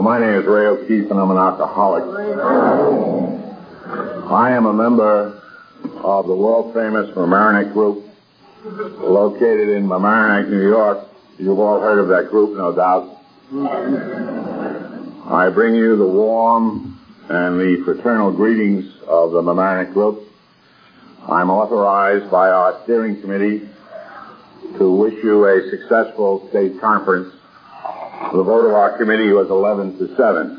My name is Ray O'Keefe, and I'm an alcoholic. I am a member of the world-famous Mamaroneck Group, located in Mamaroneck, New York. You've all heard of that group, no doubt. I bring you the warm and the fraternal greetings of the Mamaroneck Group. I'm authorized by our steering committee to wish you a successful state conference. The vote of our committee was 11-7.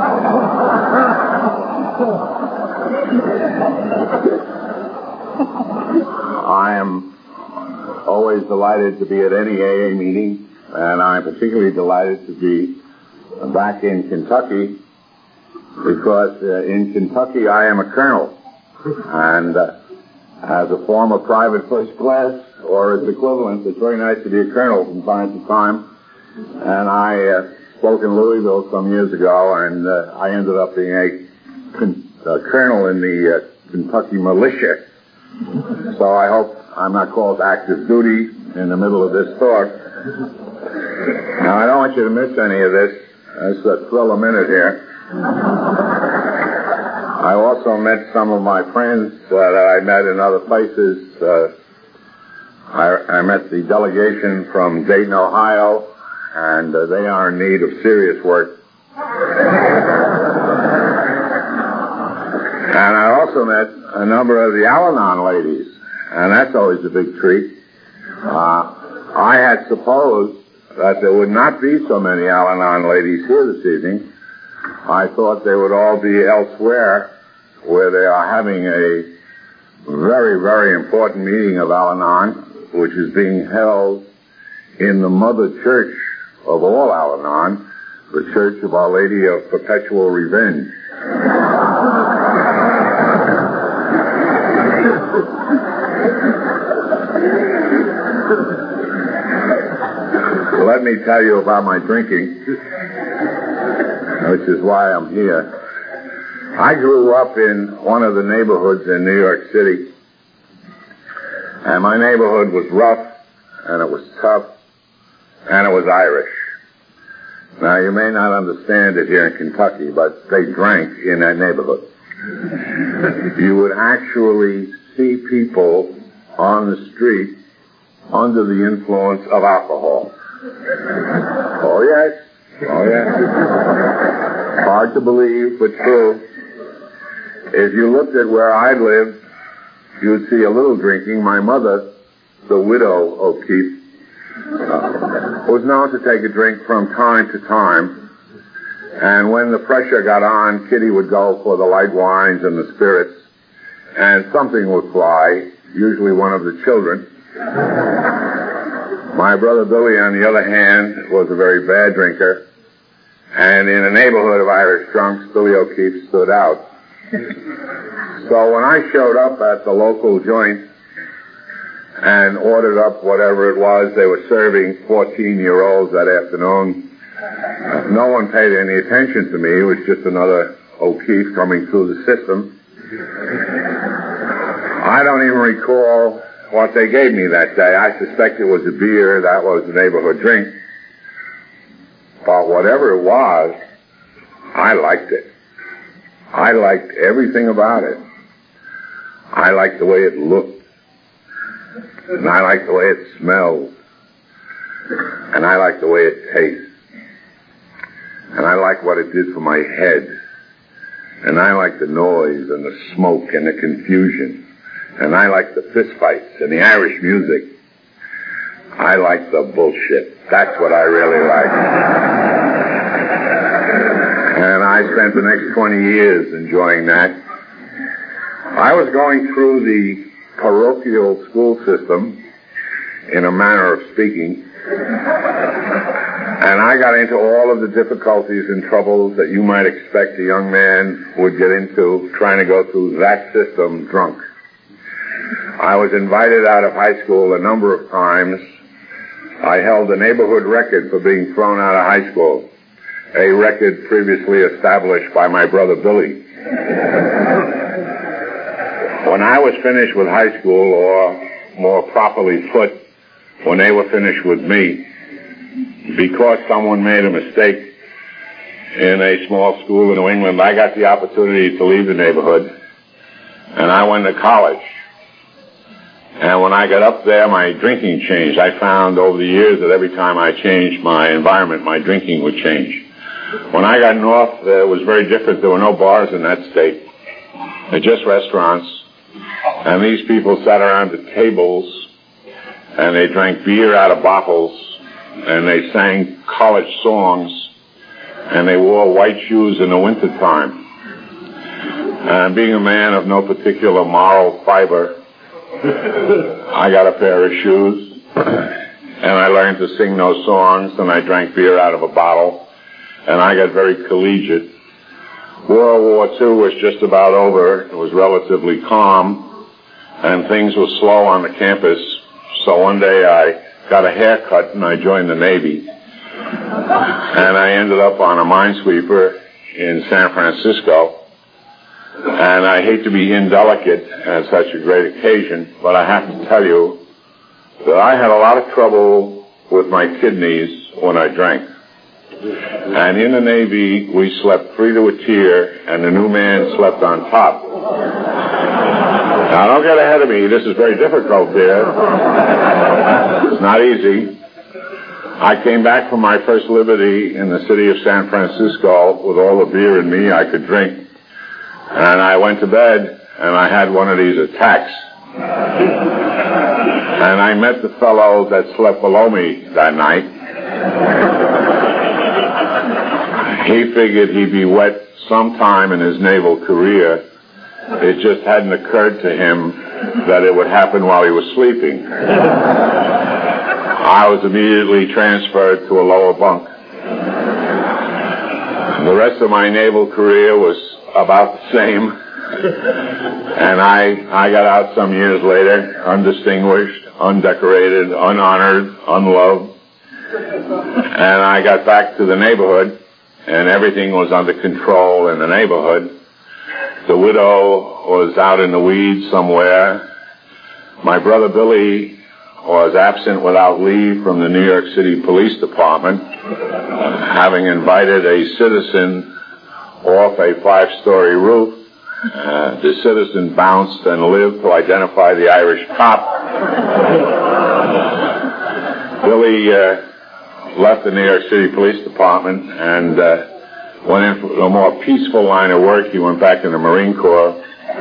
I am always delighted to be at any AA meeting, and I'm particularly delighted to be back in Kentucky because in Kentucky I am a colonel, and as a former private first class or its equivalent, it's very nice to be a colonel from time to time. And I spoke in Louisville some years ago, and I ended up being a colonel in the Kentucky militia. So I hope I'm not called to active duty in the middle of this talk. Now, I don't want you to miss any of this. It's a thrill a minute here. I also met some of my friends that I met in other places. I met the delegation from Dayton, Ohio, and they are in need of serious work. And I also met a number of the Al-Anon ladies, and that's always a big treat. I had supposed that there would not be so many Al-Anon ladies here this evening. I thought they would all be elsewhere, where they are having a very, very important meeting of Al-Anon, which is being held in the mother church of all Al-Anon, the Church of Our Lady of Perpetual Revenge. Let me tell you about my drinking, which is why I'm here. I grew up in one of the neighborhoods in New York City, and my neighborhood was rough, and it was tough, and it was Irish. Now, you may not understand it here in Kentucky, but they drank in that neighborhood. You would actually see people on the street under the influence of alcohol. Oh, yes. Oh, yes. Hard to believe, but true. If you looked at where I lived, you would see a little drinking. My mother, the widow O'Keefe, was known to take a drink from time to time, and when the pressure got on, Kitty would go for the light wines and the spirits, and something would fly, usually one of the children. My brother Billy, on the other hand, was a very bad drinker, and in a neighborhood of Irish drunks, Billy O'Keefe stood out. So when I showed up at the local joint and ordered up whatever it was they were serving 14-year-olds that afternoon, no one paid any attention to me. It was just another O'Keefe coming through the system. I don't even recall what they gave me that day. I suspect it was a beer. That was the neighborhood drink. But whatever it was, I liked it. I liked everything about it. I liked the way it looked. And I liked the way it smelled. And I liked the way it tastes. And I liked what it did for my head. And I liked the noise and the smoke and the confusion. And I liked the fist fights and the Irish music. I liked the bullshit. That's what I really liked. And I spent the next 20 years enjoying that. I was going through the parochial school system, in a manner of speaking, and I got into all of the difficulties and troubles that you might expect a young man would get into trying to go through that system drunk. I was invited out of high school a number of times. I held the neighborhood record for being thrown out of high school, a record previously established by my brother Billy. When I was finished with high school, or more properly put, when they were finished with me, because someone made a mistake in a small school in New England, I got the opportunity to leave the neighborhood, and I went to college. And when I got up there, my drinking changed. I found over the years that every time I changed my environment, my drinking would change. When I got north, it was very different. There were no bars in that state. They're just restaurants. And these people sat around the tables, and they drank beer out of bottles, and they sang college songs, and they wore white shoes in the wintertime. And being a man of no particular moral fiber, I got a pair of shoes, and I learned to sing those songs, and I drank beer out of a bottle, and I got very collegiate. World War II was just about over. It was relatively calm, and things were slow on the campus. So one day I got a haircut, and I joined the Navy. And I ended up on a minesweeper in San Francisco. And I hate to be indelicate at such a great occasion, but I have to tell you that I had a lot of trouble with my kidneys when I drank. And in the Navy, we slept 3 to a tier, and the new man slept on top. Now, don't get ahead of me. This is very difficult, dear. It's not easy. I came back from my first liberty in the city of San Francisco with all the beer in me I could drink. And I went to bed, and I had one of these attacks. And I met the fellow that slept below me that night. He figured he'd be wet sometime in his naval career. It just hadn't occurred to him that it would happen while he was sleeping. I was immediately transferred to a lower bunk. The rest of my naval career was about the same. And I got out some years later, undistinguished, undecorated, unhonored, unloved. And I got back to the neighborhood, and everything was under control in the neighborhood. The widow was out in the weeds somewhere. My brother Billy was absent without leave from the New York City Police Department, having invited a citizen off a 5-story roof. The citizen bounced and lived to identify the Irish cop. Billy left the New York City Police Department and went in for a more peaceful line of work. He went back in the Marine Corps.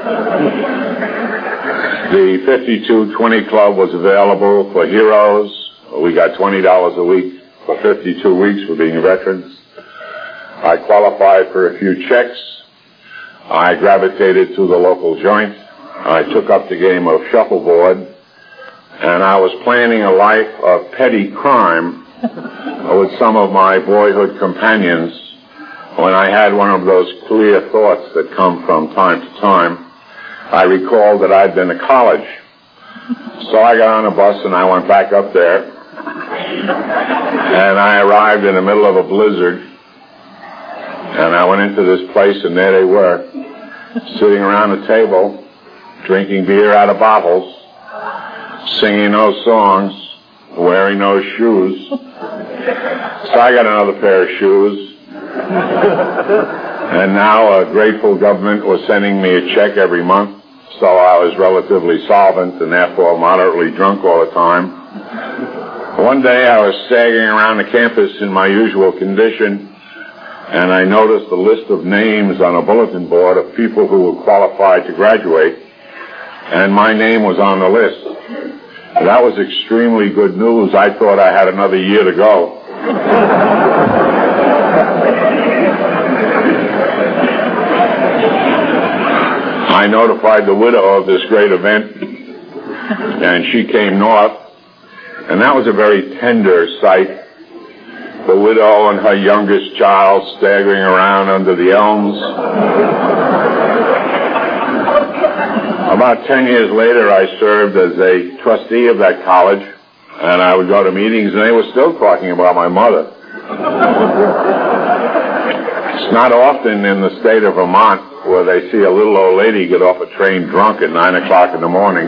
The 52-20 Club was available for heroes. We got $20 a week for 52 weeks for being veterans. I qualified for a few checks. I gravitated to the local joint. I took up the game of shuffleboard, and I was planning a life of petty crime with some of my boyhood companions when I had one of those clear thoughts that come from time to time. I recalled that I'd been to college. So I got on a bus and I went back up there, and I arrived in the middle of a blizzard. And I went into this place, and there they were, sitting around a table, drinking beer out of bottles, singing those songs, wearing those shoes. So I got another pair of shoes. And now a grateful government was sending me a check every month, so I was relatively solvent and therefore moderately drunk all the time. One day I was staggering around the campus in my usual condition, and I noticed a list of names on a bulletin board of people who were qualified to graduate, and my name was on the list. That was extremely good news. I thought I had another year to go. I notified the widow of this great event, and she came north, and that was a very tender sight. The widow and her youngest child staggering around under the elms. About 10 years later, I served as a trustee of that college, and I would go to meetings, and they were still talking about my mother. It's not often in the state of Vermont where they see a little old lady get off a train drunk at 9 o'clock in the morning.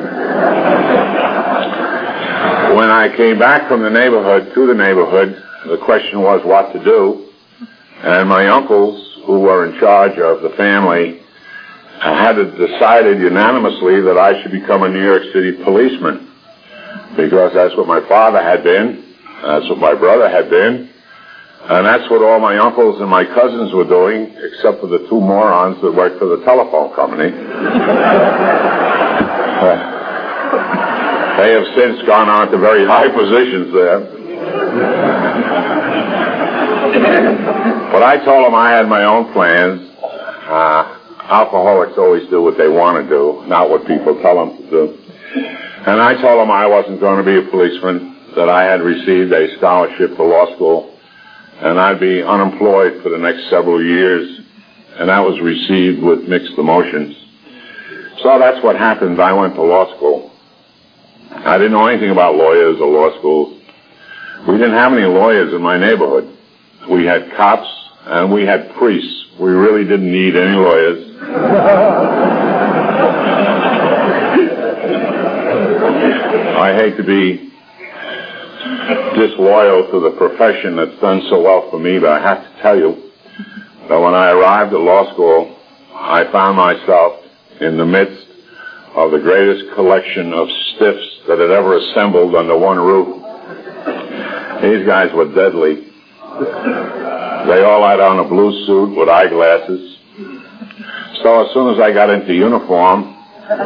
When I came back from the neighborhood to the neighborhood, the question was what to do. And my uncles, who were in charge of the family, had decided unanimously that I should become a New York City policeman, because that's what my father had been, that's what my brother had been, and that's what all my uncles and my cousins were doing, except for the two morons that worked for the telephone company. They have since gone on to very high positions there. But I told them I had my own plans. Alcoholics always do what they want to do, not what people tell them to do. And I told them I wasn't going to be a policeman, that I had received a scholarship for law school, and I'd be unemployed for the next several years, and that was received with mixed emotions. So that's what happened. I went to law school. I didn't know anything about lawyers or law schools. We didn't have any lawyers in my neighborhood. We had cops and we had priests. We really didn't need any lawyers. I hate to be disloyal to the profession that's done so well for me, but I have to tell you that when I arrived at law school, I found myself in the midst of the greatest collection of stiffs that had ever assembled under one roof. These guys were deadly. They all had on a blue suit with eyeglasses. So as soon as I got into uniform,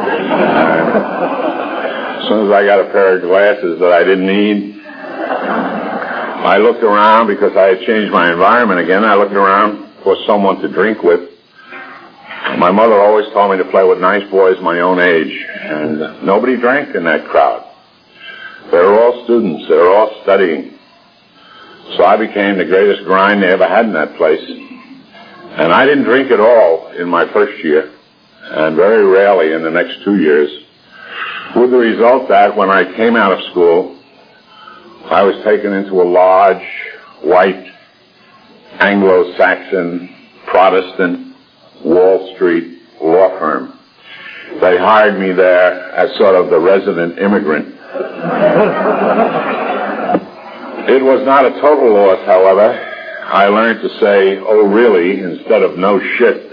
as soon as I got a pair of glasses that I didn't need, I looked around because I had changed my environment again. I looked around for someone to drink with. My mother always told me to play with nice boys my own age, and nobody drank in that crowd. They were all students. They were all studying. So I became the greatest grind they ever had in that place. And I didn't drink at all in my first year, and very rarely in the next 2 years, with the result that when I came out of school, I was taken into a large, white, Anglo-Saxon, Protestant, Wall Street law firm. They hired me there as sort of the resident immigrant. It was not a total loss, however. I learned to say, "Oh, really," instead of "no shit."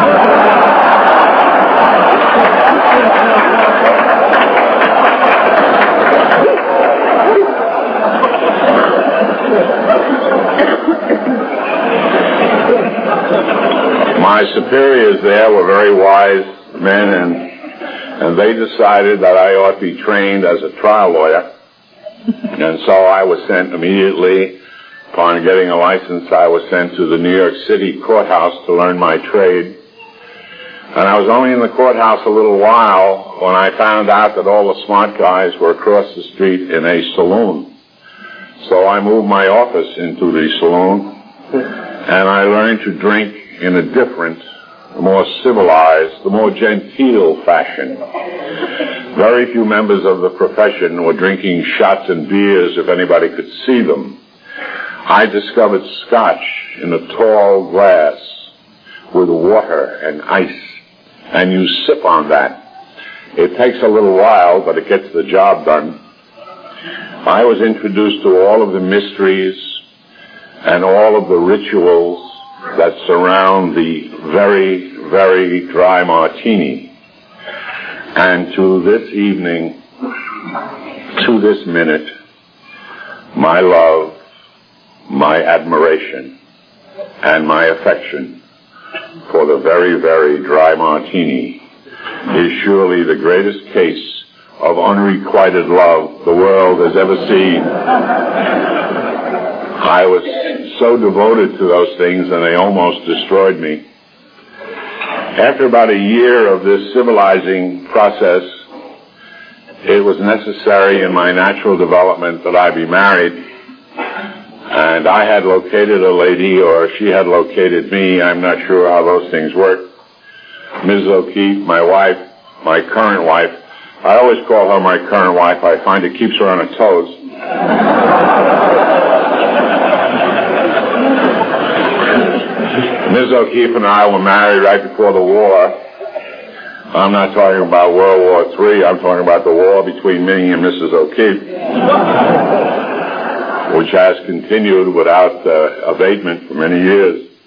My superiors there were very wise men, and they decided that I ought to be trained as a trial lawyer. And so I was sent immediately, upon getting a license, I was sent to the New York City courthouse to learn my trade. And I was only in the courthouse a little while when I found out that all the smart guys were across the street in a saloon. So I moved my office into the saloon, and I learned to drink in a different, more civilized, the more genteel fashion. Very few members of the profession were drinking shots and beers if anybody could see them. I discovered scotch in a tall glass with water and ice, and you sip on that. It takes a little while, but it gets the job done. I was introduced to all of the mysteries and all of the rituals that surround the very, very dry martini. And to this evening, to this minute, my love, my admiration, and my affection for the very, very dry martini is surely the greatest case of unrequited love the world has ever seen. I was so devoted to those things, and they almost destroyed me. After about a year of this civilizing process, it was necessary in my natural development that I be married. And I had located a lady, or she had located me. I'm not sure how those things work. Mrs. O'Keefe, my wife, my current wife. I always call her my current wife. I find it keeps her on her toes. Ms. O'Keefe and I were married right before the war. I'm not talking about World War III. I'm talking about the war between me and Mrs. O'Keefe, which has continued without abatement for many years.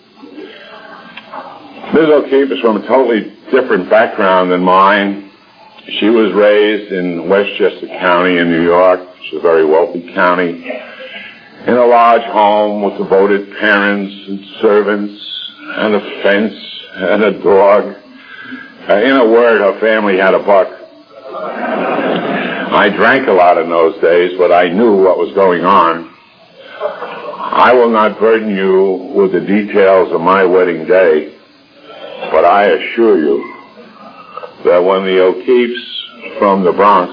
Ms. O'Keefe is from a totally different background than mine. She was raised in Westchester County in New York, which is a very wealthy county, in a large home with devoted parents and servants and a fence and a dog. In a word, her family had a buck. I drank a lot in those days, but I knew what was going on. I will not burden you with the details of my wedding day, but I assure you that when the O'Keefes from the Bronx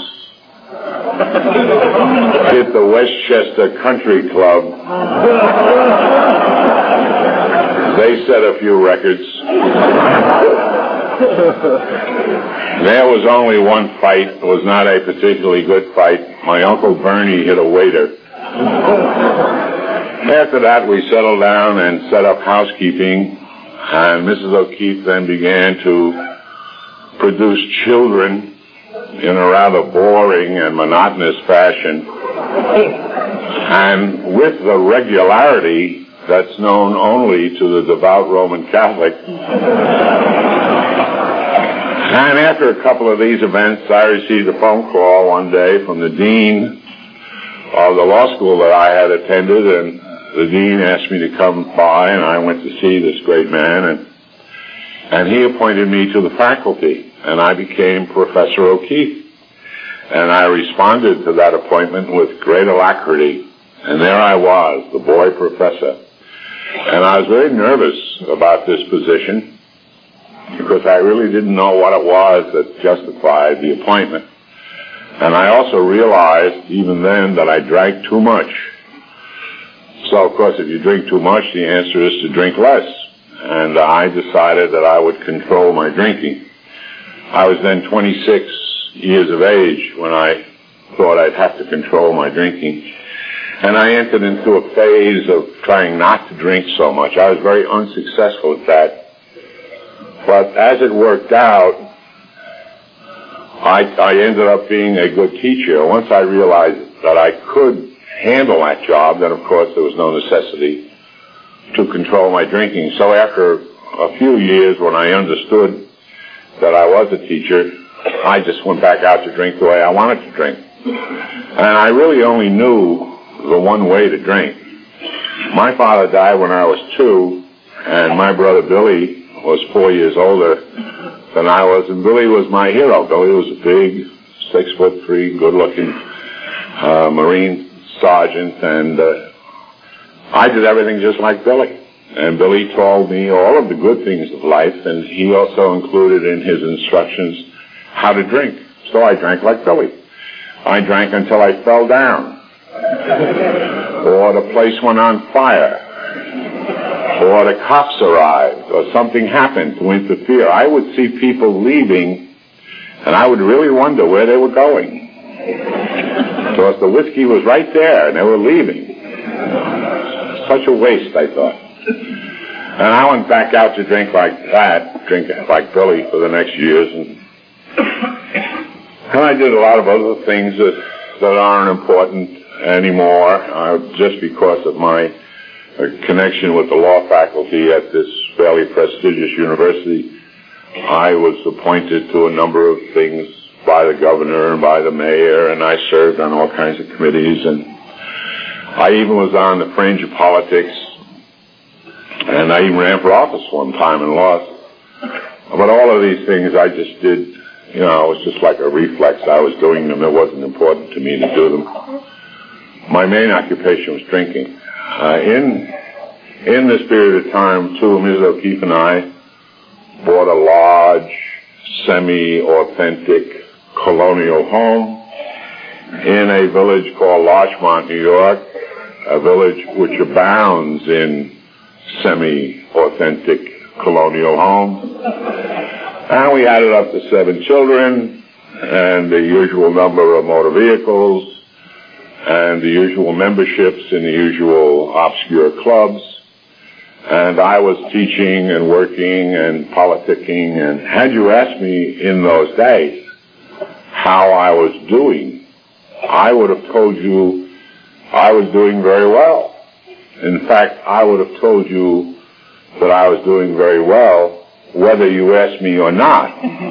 hit the Westchester Country Club, they set a few records. There was only one fight. It was not a particularly good fight. My Uncle Bernie hit a waiter. After that, we settled down and set up housekeeping, and Mrs. O'Keefe then began to produce children in a rather boring and monotonous fashion, and with the regularity that's known only to the devout Roman Catholic. And after a couple of these events, I received a phone call one day from the dean of the law school that I had attended, and the dean asked me to come by, and I went to see this great man, and he appointed me to the faculty, and I became Professor O'Keefe. And I responded to that appointment with great alacrity, and there I was, the boy professor. And I was very nervous about this position, because I really didn't know what it was that justified the appointment. And I also realized, even then, that I drank too much. So, of course, if you drink too much, the answer is to drink less. And I decided that I would control my drinking. I was then 26 years of age when I thought I'd have to control my drinking. And I entered into a phase of trying not to drink so much. I was very unsuccessful at that. But as it worked out, I ended up being a good teacher. Once I realized that I could handle that job, then of course there was no necessity to control my drinking. So after a few years, when I understood that I was a teacher, I just went back out to drink the way I wanted to drink. And I really only knew the one way to drink. My father died when I was 2, and my brother Billy was 4 years older than I was, and Billy was my hero. Billy was a big, 6'3", good-looking Marine sergeant, and I did everything just like Billy. And Billy told me all of the good things of life, and he also included in his instructions how to drink. So I drank like Billy. I drank until I fell down, or the place went on fire, or the cops arrived, or something happened to interfere. I would see people leaving, and I would really wonder where they were going. Because the whiskey was right there, and they were leaving. Such a waste, I thought. And I went back out to drink like that, drink like Billy for the next years, and I did a lot of other things that aren't important anymore, just because of my connection with the law faculty at this fairly prestigious university. I was appointed to a number of things by the governor and by the mayor, and I served on all kinds of committees, and I even was on the fringe of politics, and I even ran for office one time and lost. But all of these things I just did, it was just like a reflex. I was doing them. It wasn't important to me to do them. My main occupation was drinking. In this period of time, too, Ms. O'Keefe and I bought a large, semi-authentic colonial home in a village called Larchmont, New York, a village which abounds in semi-authentic colonial homes. And we added up to 7 children, and the usual number of motor vehicles, and the usual memberships in the usual obscure clubs. And I was teaching and working and politicking, and had you asked me in those days how I was doing, I would have told you I was doing very well. In fact, I would have told you that I was doing very well whether you ask me or not.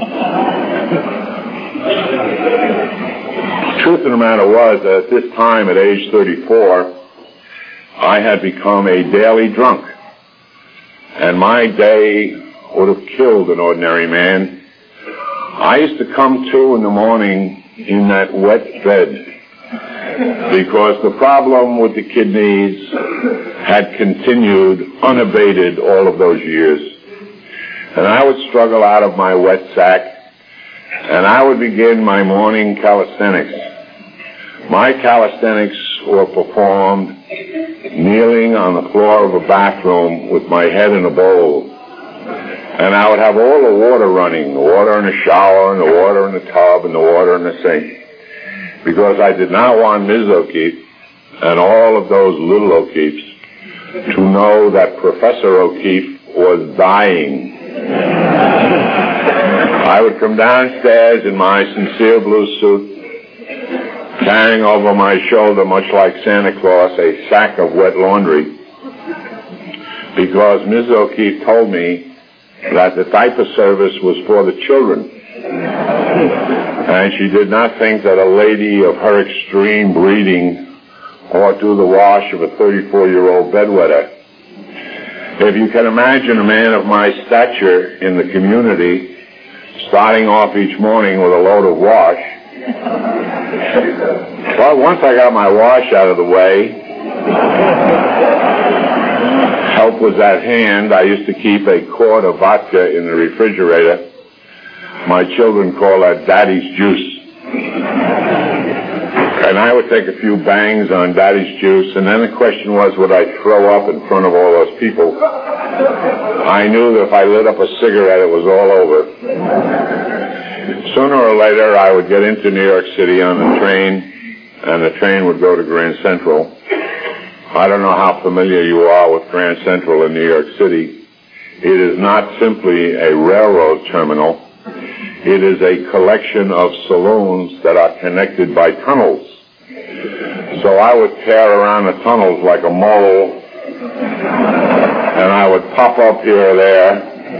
The truth of the matter was that at this time, at age 34, I had become a daily drunk. And my day would have killed an ordinary man. I used to come to in the morning in that wet bed because the problem with the kidneys had continued unabated all of those years. And I would struggle out of my wet sack, and I would begin my morning calisthenics. My calisthenics were performed kneeling on the floor of a bathroom with my head in a bowl. And I would have all the water running, the water in the shower, and the water in the tub, and the water in the sink, because I did not want Ms. O'Keefe and all of those little O'Keefes to know that Professor O'Keefe was dying. I would come downstairs in my sincere blue suit, carrying over my shoulder, much like Santa Claus, a sack of wet laundry, because Ms. O'Keefe told me that the diaper service was for the children. And she did not think that a lady of her extreme breeding ought to do the wash of a 34-year-old bedwetter. If you can imagine a man of my stature in the community starting off each morning with a load of wash, well, once I got my wash out of the way, help was at hand. I used to keep a quart of vodka in the refrigerator. My children call that Daddy's juice. And I would take a few bangs on Daddy's juice, and then the question was, would I throw up in front of all those people? I knew that if I lit up a cigarette, it was all over. Sooner or later, I would get into New York City on the train, and the train would go to Grand Central. I don't know how familiar you are with Grand Central in New York City. It is not simply a railroad terminal. It is a collection of saloons that are connected by tunnels. So I would tear around the tunnels like a mole, and I would pop up here or there,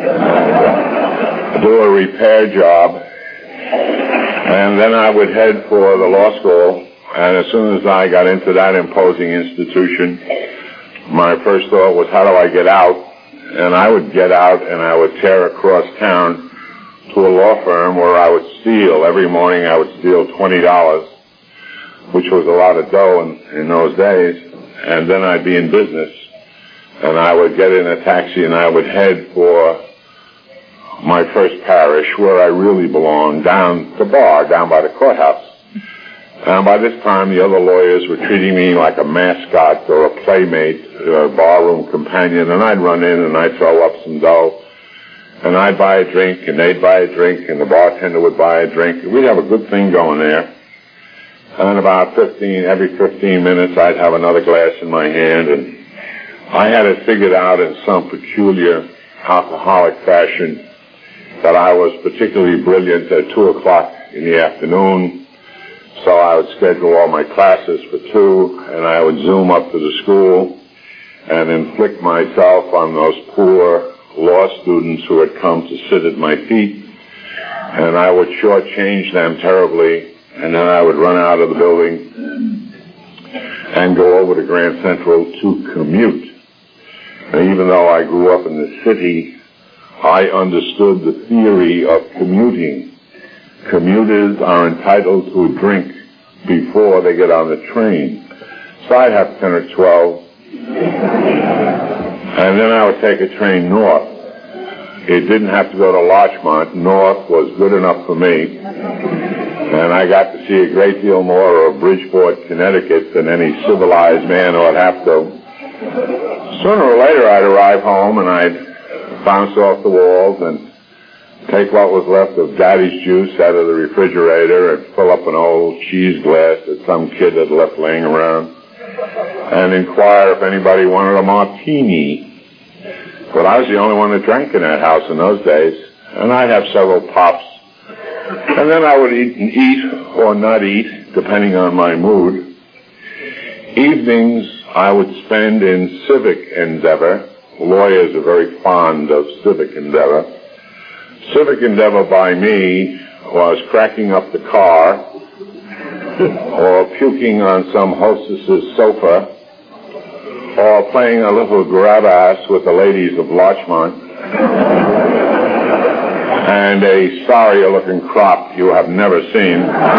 do a repair job, and then I would head for the law school. And as soon as I got into that imposing institution, my first thought was, how do I get out? And I would get out and I would tear across town to a law firm where I would steal. Every morning I would steal $20, which was a lot of dough in those days. And then I'd be in business. And I would get in a taxi and I would head for my first parish, where I really belonged, down the bar, down by the courthouse. And by this time, the other lawyers were treating me like a mascot or a playmate, a barroom companion, and I'd run in and I'd throw up some dough, and I'd buy a drink, and they'd buy a drink, and the bartender would buy a drink. We'd have a good thing going there. And about every 15 minutes, I'd have another glass in my hand, and I had it figured out in some peculiar alcoholic fashion that I was particularly brilliant at 2 o'clock in the afternoon. So I would schedule all my classes for 2, and I would zoom up to the school and inflict myself on those poor law students who had come to sit at my feet, and I would shortchange them terribly, and then I would run out of the building and go over to Grand Central to commute. And even though I grew up in the city, I understood the theory of commuting. Commuters are entitled to a drink before they get on the train. So I'd have 10 or 12. And then I would take a train north. It didn't have to go to Larchmont. North was good enough for me. And I got to see a great deal more of Bridgeport, Connecticut than any civilized man ought to have to. Sooner or later I'd arrive home and I'd bounce off the walls and take what was left of Daddy's juice out of the refrigerator and fill up an old cheese glass that some kid had left laying around and inquire if anybody wanted a martini. But I was the only one that drank in that house in those days, and I'd have several pops. And then I would eat or not eat, depending on my mood. Evenings I would spend in civic endeavor. Lawyers are very fond of civic endeavor. civic endeavor by me was cracking up the car or puking on some hostess's sofa or playing a little grab-ass with the ladies of Larchmont and a sorrier-looking crop you have never seen.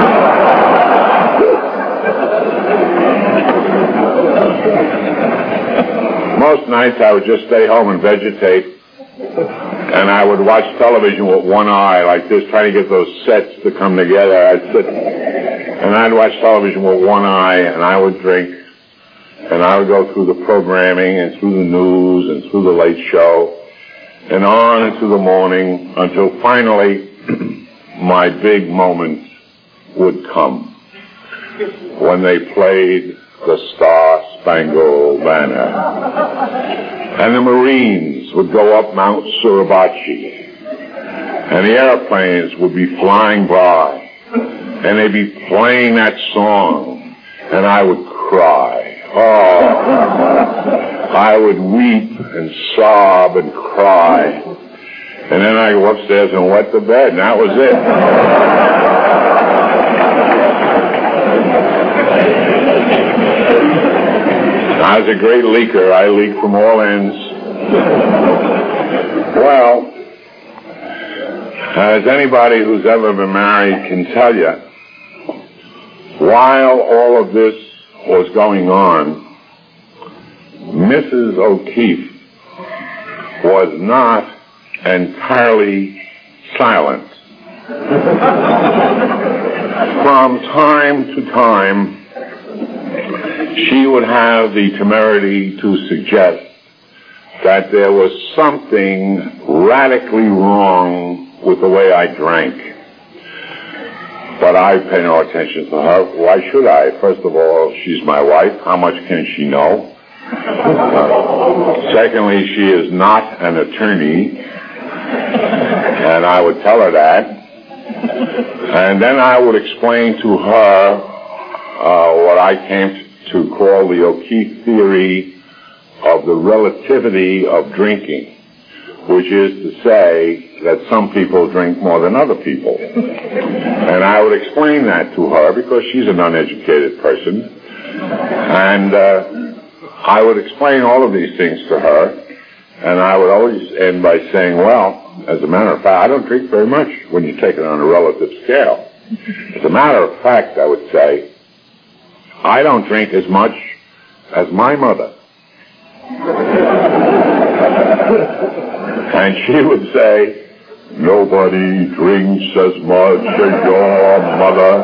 Most nights I would just stay home and vegetate, and I would watch television with one eye like this, trying to get those sets to come together. I'd sit and I'd watch television with one eye, and I would drink, and I would go through the programming and through the news and through the late show and on into the morning until finally my big moment would come when they played the Star-Spangled Banner. And the Marines would go up Mount Suribachi, and the airplanes would be flying by, and they'd be playing that song, and I would cry. Oh, I would weep and sob and cry, and then I'd go upstairs and wet the bed, and that was it. I was a great leaker. I leaked from all ends. Well, as anybody who's ever been married can tell you, while all of this was going on, Mrs. O'Keefe was not entirely silent. From time to time, she would have the temerity to suggest that there was something radically wrong with the way I drank. But I pay no attention to her. Why should I? First of all, she's my wife. How much can she know? Secondly, she is not an attorney, and I would tell her that. And then I would explain to her what I came to call the O'Keefe theory of the relativity of drinking, which is to say that some people drink more than other people. And I would explain that to her because she's an uneducated person. And I would explain all of these things to her, and I would always end by saying, well, as a matter of fact, I don't drink very much when you take it on a relative scale. As a matter of fact, I would say, I don't drink as much as my mother. And she would say, nobody drinks as much as your mother.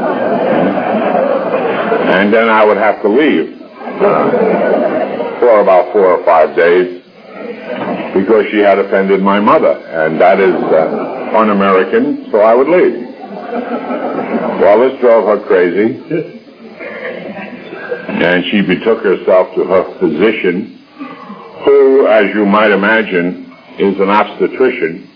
And then I would have to leave for about 4 or 5 days because she had offended my mother. And that is un-American, so I would leave. Well, this drove her crazy. And she betook herself to her physician, who, as you might imagine, is an obstetrician.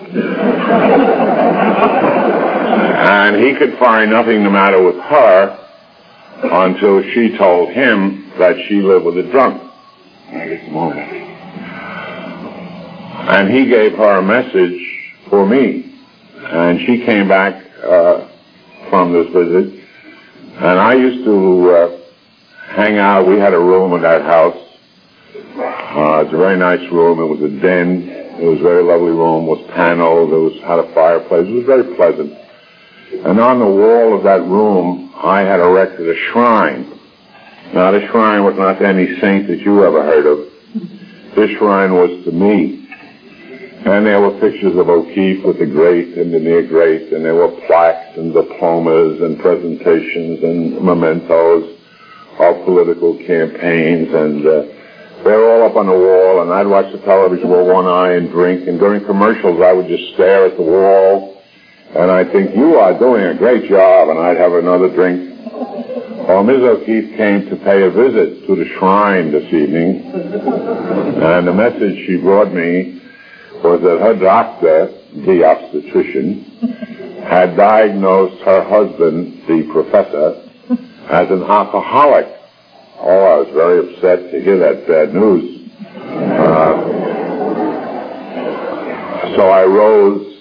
And he could find nothing the matter with her until she told him that she lived with a drunk. And he gave her a message for me. And she came back from this visit, and I used to hang out. We had a room in that house. It's a very nice room. It was a den. It was a very lovely room. It was paneled. It had a fireplace. It was very pleasant. And on the wall of that room, I had erected a shrine. Now, the shrine was not to any saint that you ever heard of. This shrine was to me. And there were pictures of O'Keefe with the great and the near great, and there were plaques and diplomas and presentations and mementos of political campaigns, and they were all up on the wall, and I'd watch the television with one eye and drink, and during commercials I would just stare at the wall, and I'd think, you are doing a great job, and I'd have another drink. Well, Ms. O'Keefe came to pay a visit to the shrine this evening, and the message she brought me was that her doctor, the obstetrician, had diagnosed her husband, the professor, as an alcoholic. Oh, I was very upset to hear that bad news. So I rose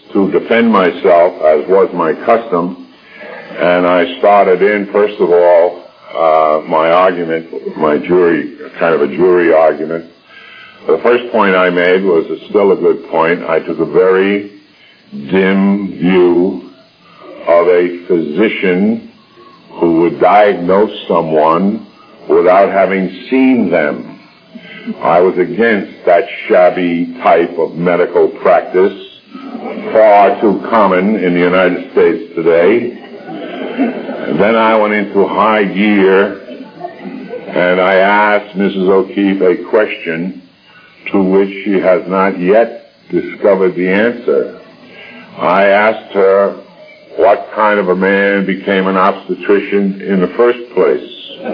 to defend myself, as was my custom, and I started in, first of all, my argument, kind of a jury argument. The first point I made was still a good point. I took a very dim view of a physician who would diagnose someone without having seen them. I was against that shabby type of medical practice, far too common in the United States today. And then I went into high gear, and I asked Mrs. O'Keefe a question to which she has not yet discovered the answer. I asked her what kind of a man became an obstetrician in the first place.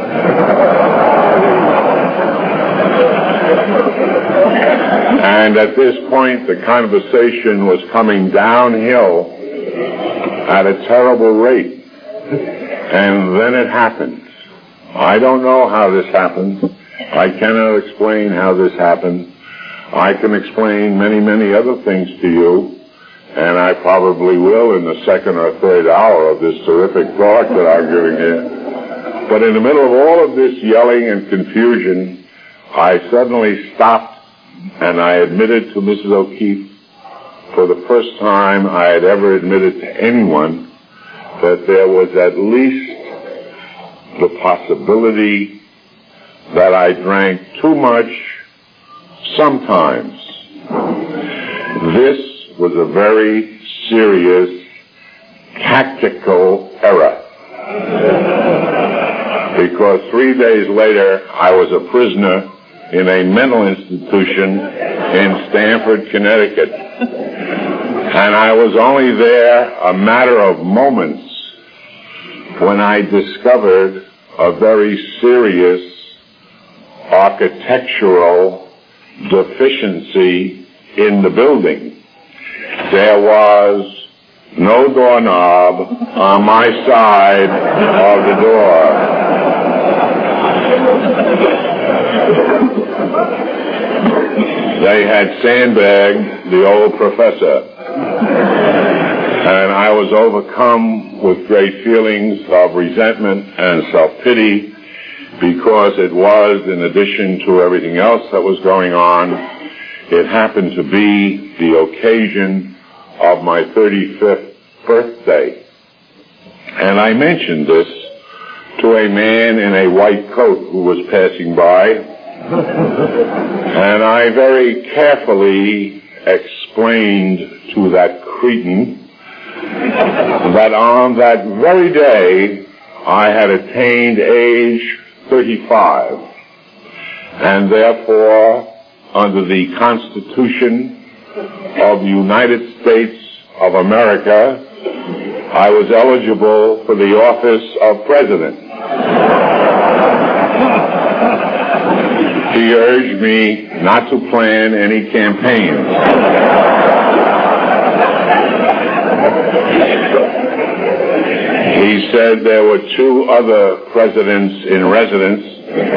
And at this point, the conversation was coming downhill at a terrible rate. And then it happened. I don't know how this happened. I cannot explain how this happened. I can explain many, many other things to you, and I probably will in the second or third hour of this terrific talk that I'm giving here. But in the middle of all of this yelling and confusion, I suddenly stopped, and I admitted to Mrs. O'Keefe, for the first time I had ever admitted to anyone, that there was at least the possibility that I drank too much sometimes. This was a very serious tactical error. Because 3 days later, I was a prisoner in a mental institution in Stamford, Connecticut. And I was only there a matter of moments when I discovered a very serious architectural deficiency in the building. There was no doorknob on my side of the door. They had sandbagged the old professor. And I was overcome with great feelings of resentment and self-pity because it was, in addition to everything else that was going on, it happened to be the occasion of my 35th birthday. And I mentioned this to a man in a white coat who was passing by, and I very carefully explained to that cretin that on that very day I had attained age 35, and therefore, under the Constitution of the United States of America, I was eligible for the office of president. He urged me not to plan any campaigns. He said there were 2 other presidents in residence,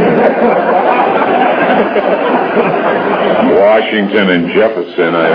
Washington and Jefferson, I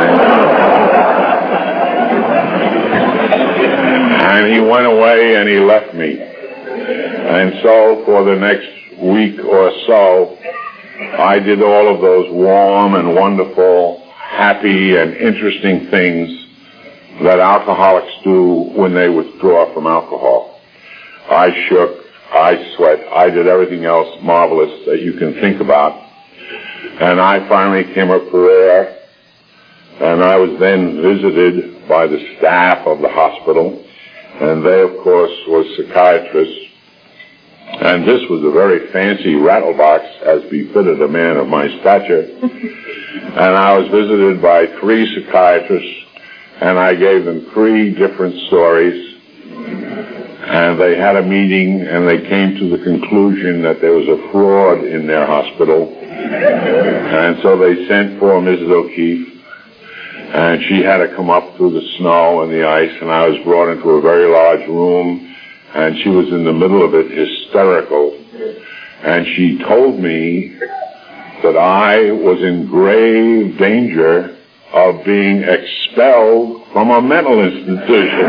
think. And he went away and he left me. And so for the next week or so, I did all of those warm and wonderful, happy and interesting things that alcoholics do when they withdraw from alcohol. I shook, I sweat, I did everything else marvelous that you can think about. And I finally came up for air, and I was then visited by the staff of the hospital, and they, of course, were psychiatrists. And this was a very fancy rattlebox, as befitted a man of my stature. And I was visited by 3 psychiatrists, and I gave them 3 different stories. And they had a meeting, and they came to the conclusion that there was a fraud in their hospital. And so they sent for Mrs. O'Keefe, and she had to come up through the snow and the ice, and I was brought into a very large room, and she was in the middle of it, hysterical. And she told me that I was in grave danger of being expelled from a mental institution.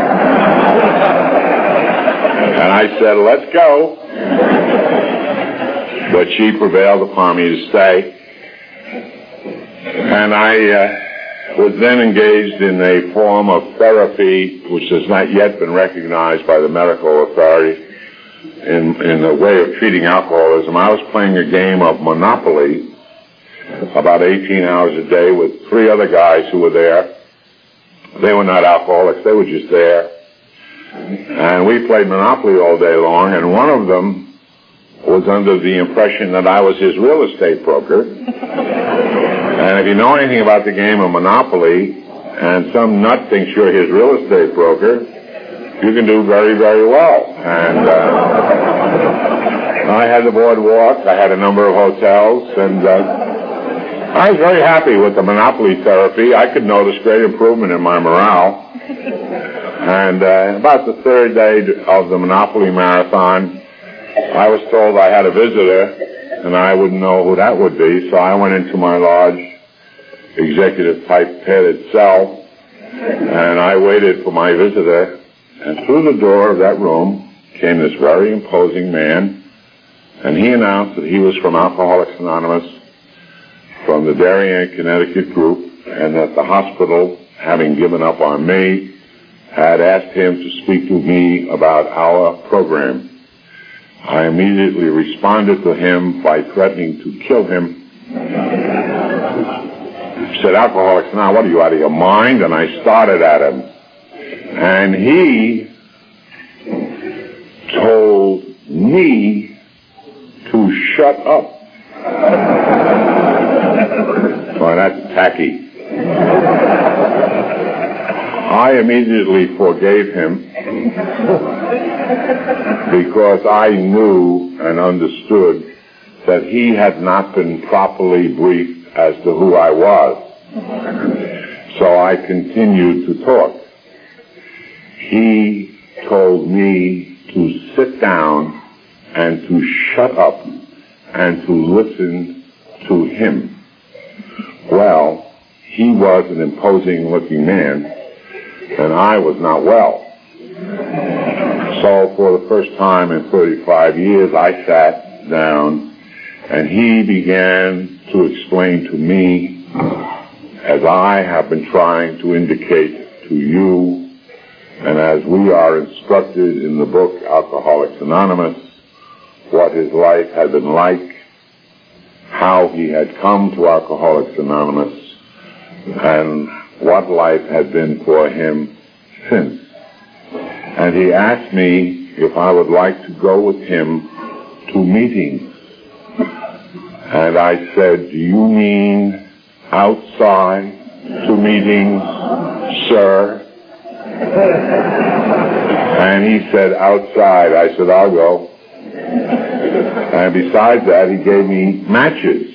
And I said, let's go. But she prevailed upon me to stay. And I was then engaged in a form of therapy which has not yet been recognized by the medical authority in the way of treating alcoholism. I was playing a game of Monopoly about 18 hours a day with 3 other guys who were there. They were not alcoholics, they were just there. And we played Monopoly all day long, and one of them was under the impression that I was his real estate broker. And if you know anything about the game of Monopoly, and some nut thinks you're his real estate broker, you can do very, very well. And I had the boardwalk, I had a number of hotels, and I was very happy with the Monopoly therapy. I could notice great improvement in my morale. And about the 3rd day of the Monopoly marathon, I was told I had a visitor, and I wouldn't know who that would be, so I went into my large executive-type padded cell, and I waited for my visitor, and through the door of that room came this very imposing man, and he announced that he was from Alcoholics Anonymous, from the Darien, Connecticut group, and that the hospital, having given up on me, had asked him to speak to me about our program. I immediately responded to him by threatening to kill him. He said, Alcoholics Now, what are you, out of your mind? And I started at him. And he told me to shut up. Well, that's tacky. I immediately forgave him because I knew and understood that he had not been properly briefed as to who I was. So I continued to talk. He told me to sit down and to shut up and to listen to him. Well, he was an imposing-looking man, and I was not well. So for the first time in 35 years, I sat down, and he began to explain to me, as I have been trying to indicate to you, and as we are instructed in the book Alcoholics Anonymous, what his life had been like, how he had come to Alcoholics Anonymous, and what life had been for him since. And he asked me if I would like to go with him to meetings. And I said, do you mean outside to meetings, sir? And he said, outside. I said, I'll go. And besides that, he gave me matches.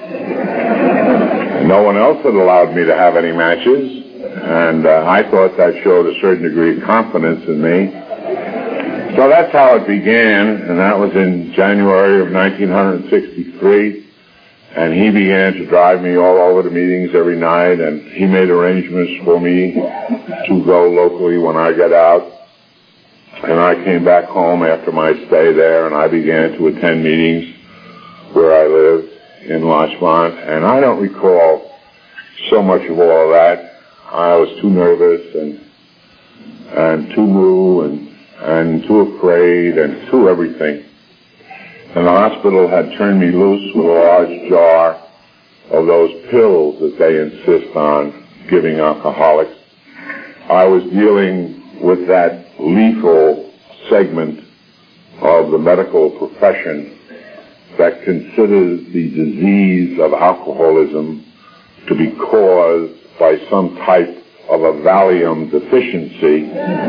No one else had allowed me to have any matches. And I thought that showed a certain degree of confidence in me. So that's how it began, and that was in January of 1963. And he began to drive me all over the meetings every night, and he made arrangements for me to go locally when I got out. And I came back home after my stay there, and I began to attend meetings where I lived in Larchmont. And I don't recall so much of all of that. I was too nervous and too new and too afraid and too everything. And the hospital had turned me loose with a large jar of those pills that they insist on giving alcoholics. I was dealing with that lethal segment of the medical profession that considers the disease of alcoholism to be caused by some type of a Valium deficiency.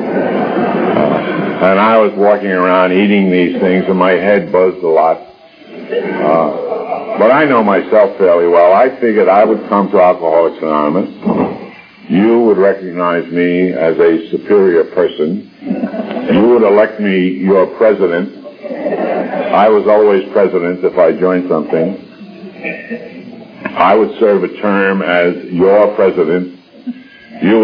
And I was walking around eating these things, and my head buzzed a lot. But I know myself fairly well. I figured I would come to Alcoholics Anonymous. You would recognize me as a superior person. You would elect me your president. I was always president if I joined something. I would serve a term as your president,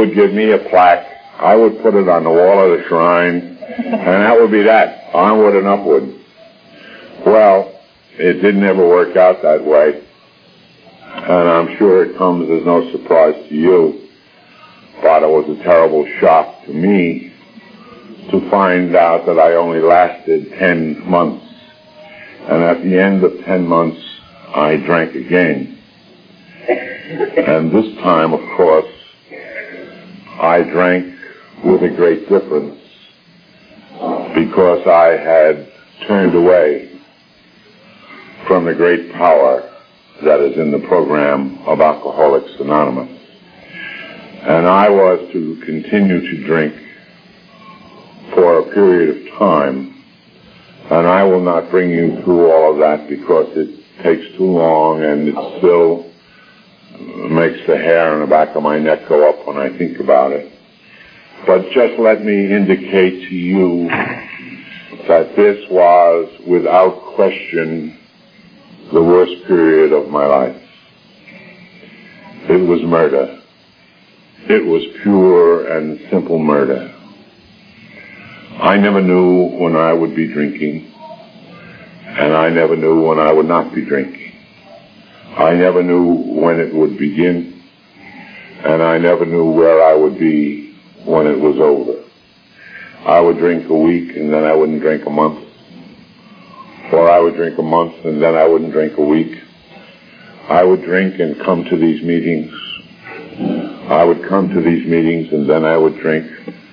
would give me a plaque. I would put it on the wall of the shrine, and that would be that. Onward and upward. Well, it didn't ever work out that way. And I'm sure it comes as no surprise to you, but it was a terrible shock to me to find out that I only lasted 10 months. And at the end of 10 months, I drank again. And this time, of course, I drank with a great difference because I had turned away from the great power that is in the program of Alcoholics Anonymous. And I was to continue to drink for a period of time. And I will not bring you through all of that because it takes too long and it still makes the hair on the back of my neck go up when I think about it. But just let me indicate to you that this was, without question, the worst period of my life. It was murder. It was pure and simple murder. I never knew when I would be drinking, and I never knew when I would not be drinking. I never knew when it would begin, and I never knew where I would be when it was over. I would drink a week, and then I wouldn't drink a month. Or I would drink a month, and then I wouldn't drink a week. I would drink and come to these meetings. I would come to these meetings, and then I would drink.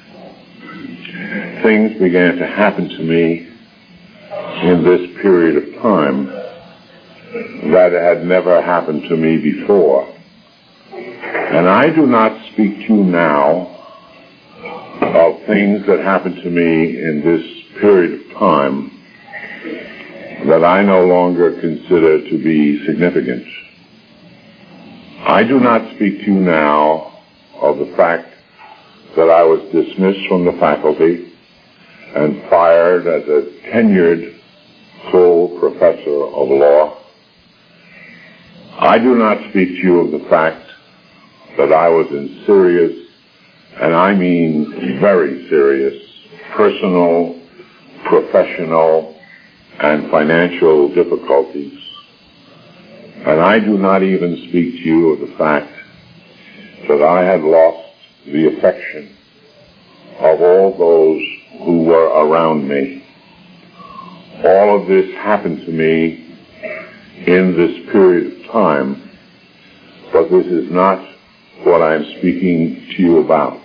Things began to happen to me in this period of time that had never happened to me before. And I do not speak to you now of things that happened to me in this period of time that I no longer consider to be significant. I do not speak to you now of the fact that I was dismissed from the faculty and fired as a tenured full professor of law. I do not speak to you of the fact that I was in serious, and I mean very serious, personal, professional, and financial difficulties. And I do not even speak to you of the fact that I had lost the affection of all those who were around me. All of this happened to me in this period of time, but this is not what I'm speaking to you about.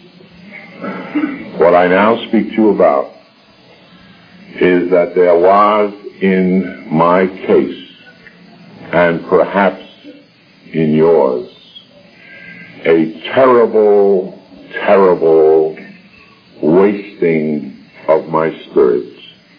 What I now speak to you about is that there was in my case, and perhaps in yours, a terrible, terrible wasting of my spirit.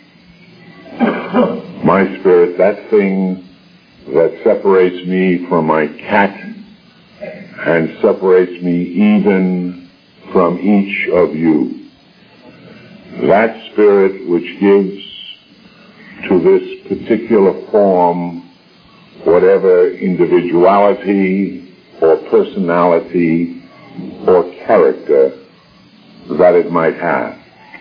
My spirit, that thing that separates me from my cat and separates me even from each of you. That spirit which gives to this particular form whatever individuality or personality or character that it might have.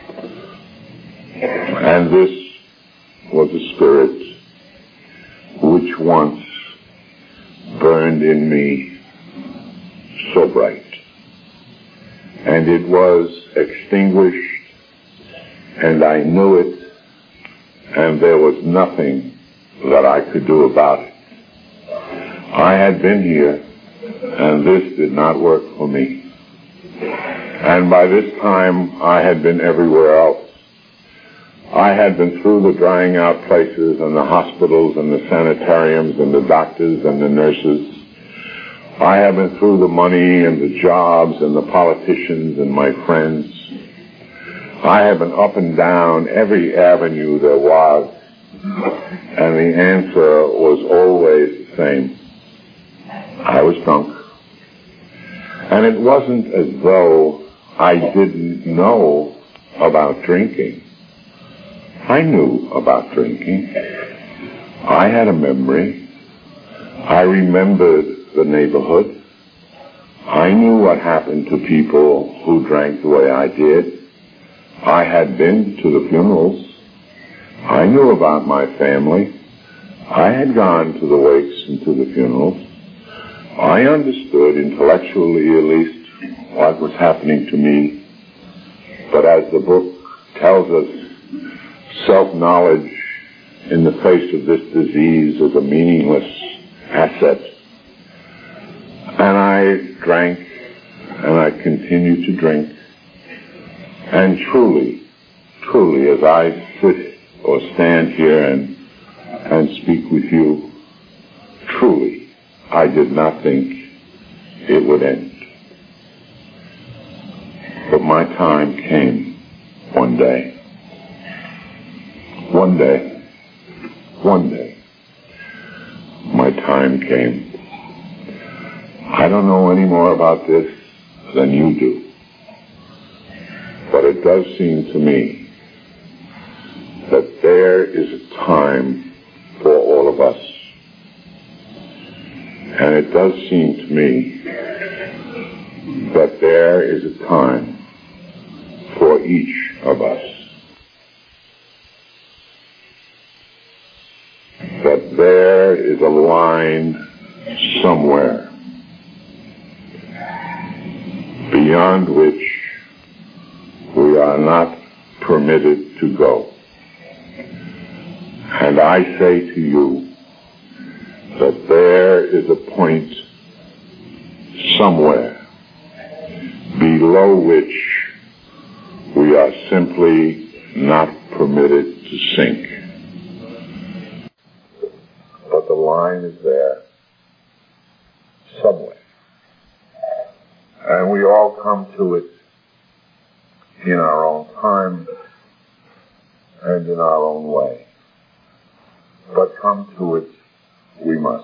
And this was a spirit which once burned in me so bright. And it was extinguished, and I knew it, and there was nothing that I could do about it. I had been here, and this did not work for me. And by this time, I had been everywhere else. I had been through the drying out places and the hospitals and the sanitariums and the doctors and the nurses. I had been through the money and the jobs and the politicians and my friends. I had been up and down every avenue there was, and the answer was always the same. I was drunk. And it wasn't as though I didn't know about drinking. I knew about drinking. I had a memory. I remembered the neighborhood. I knew what happened to people who drank the way I did. I had been to the funerals. I knew about my family. I had gone to the wakes and to the funerals. I understood, intellectually at least, what was happening to me. But as the book tells us, self-knowledge in the face of this disease is a meaningless asset. And I drank, and I continued to drink. And truly, as I sit or stand here and speak with you, truly, I did not think it would end. But my time came one day. One day, my time came. I don't know any more about this than you do. But it does seem to me that there is a time for all of us. And it does seem to me that there is a time for each of us. That there is a line somewhere beyond which we are not permitted to go. And I say to you that there is a point somewhere below which we are simply not permitted to sink. But the line is there somewhere. And we all come to it in our own time and in our own way. But come to it we must.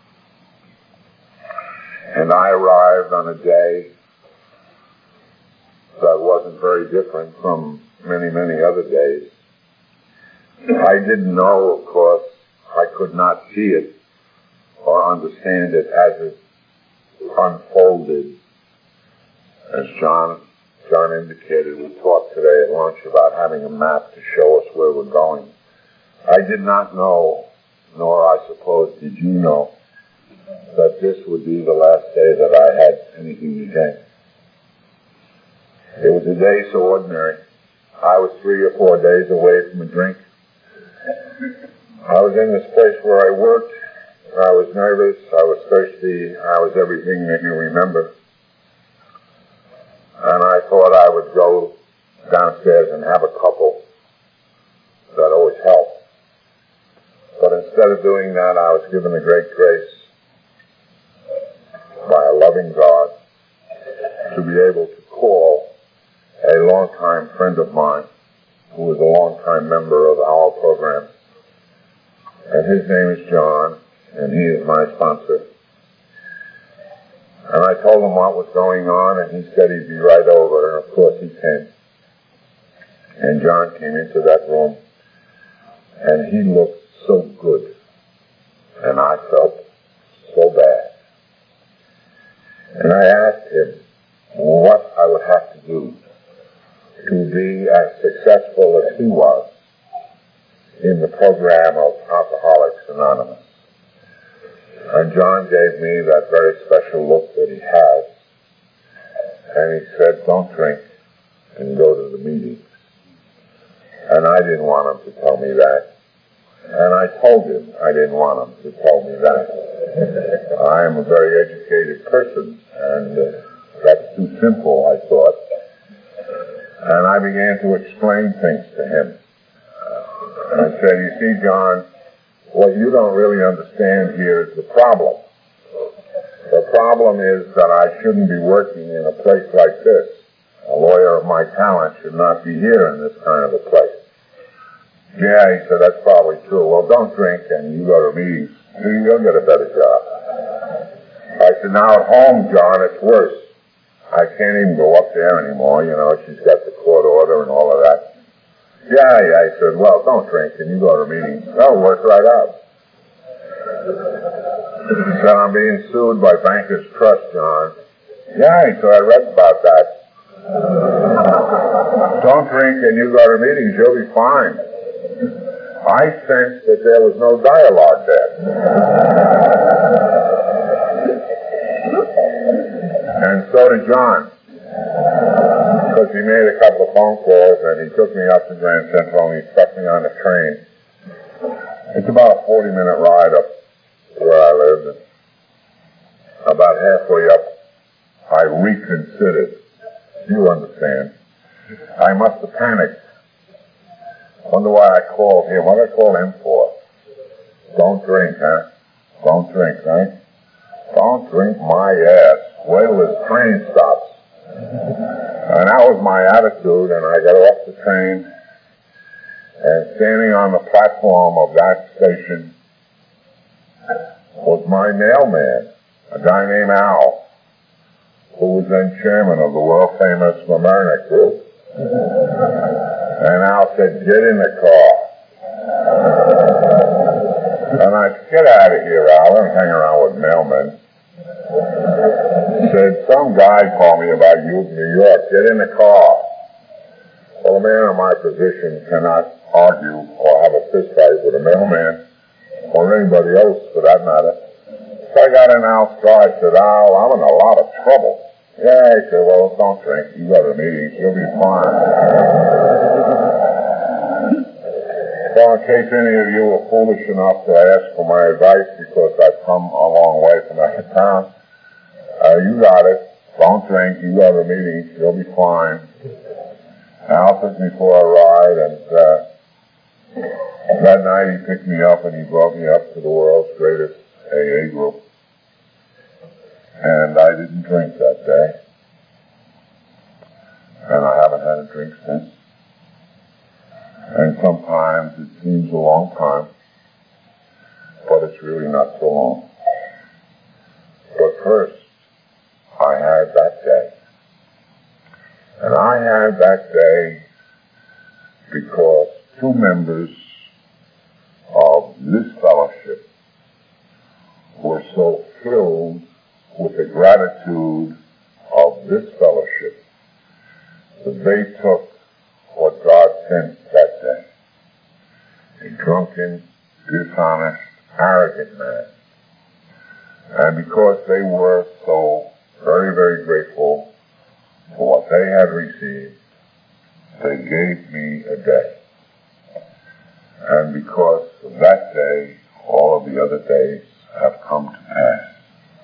And I arrived on a day that wasn't very different from many, many other days. I didn't know, of course, I could not see it or understand it as it unfolded. As John indicated, we talked today at lunch about having a map to show us where we're going. I did not know, nor I suppose did you know, that this would be the last day that I had anything to drink. It was a day so ordinary. I was 3 or 4 days away from a drink. I was in this place where I worked. I was nervous. I was thirsty. I was everything that you remember. And I thought I would go downstairs and have a couple. That always helped. But instead of doing that, I was given a great grace by a loving God to be able to call a longtime friend of mine who was a longtime member of our program. And his name is John, and he is my sponsor. And I told him what was going on, and he said he'd be right over, and of course he came. And John came into that room, and he looked so good, and I felt so bad. And I asked him what I would have to do to be as successful as he was in the program of Alcoholics Anonymous. And John gave me that very special look that he has. And he said, don't drink and go to the meetings. And I didn't want him to tell me that. And I told him I didn't want him to tell me that. I am a very educated person, and that's too simple, I thought. And I began to explain things to him. And I said, you see, John, what you don't really understand here is the problem. The problem is that I shouldn't be working in a place like this. A lawyer of my talent should not be here in this kind of a place. Yeah, he said, that's probably true. Well, don't drink and you go to meetings. You'll get a better job. I said, now at home, John, it's worse. I can't even go up there anymore. You know, she's got the court order and all of that. Yeah, I said, well, don't drink and you go to meetings. That'll work right out. He said, I'm being sued by Bankers Trust, John. Yeah, so I read about that. Don't drink and you go to meetings, you'll be fine. I sensed that there was no dialogue there. And so did John. Because he made a couple of phone calls and he took me up to Grand Central and he stuck me on the train. It's about a 40-minute ride up where I lived. And about halfway up, I reconsidered. You understand. I must have panicked. Wonder why I called him. What did I call him for? Don't drink, huh? Don't drink, right? Don't drink my ass. Wait till this train stops. And that was my attitude, and I got off the train, and standing on the platform of that station was my mailman, a guy named Al, who was then chairman of the world-famous Mamaroneck Group. And Al said, get in the car. And I said, get out of here, Al. I don't hang around with mailmen. He said, some guy called me about you in New York. Get in the car. Well, a man in my position cannot argue or have a fist fight with a mailman or anybody else for that matter. So I got in Al's car. I said, Al, I'm in a lot of trouble. Yeah, he said, well, don't drink. You go to meetings. You'll be fine. So in case any of you are foolish enough to ask for my advice because I've come a long way from out of town, you got it. Don't drink. You go to meetings. You'll be fine. Al took me for a ride, and that night he picked me up and he brought me up to the world's greatest AA group. And I didn't drink that day. And I haven't had a drink since. And sometimes it seems a long time, but it's really not so long. But first, I had that day. And I had that day because two members of this fellowship were so filled with the gratitude of this fellowship that they took what God sent that day. A drunken, dishonest, arrogant man. And because they were so very, very grateful for what they had received, they gave me a day. And because of that day, all of the other days have come to pass.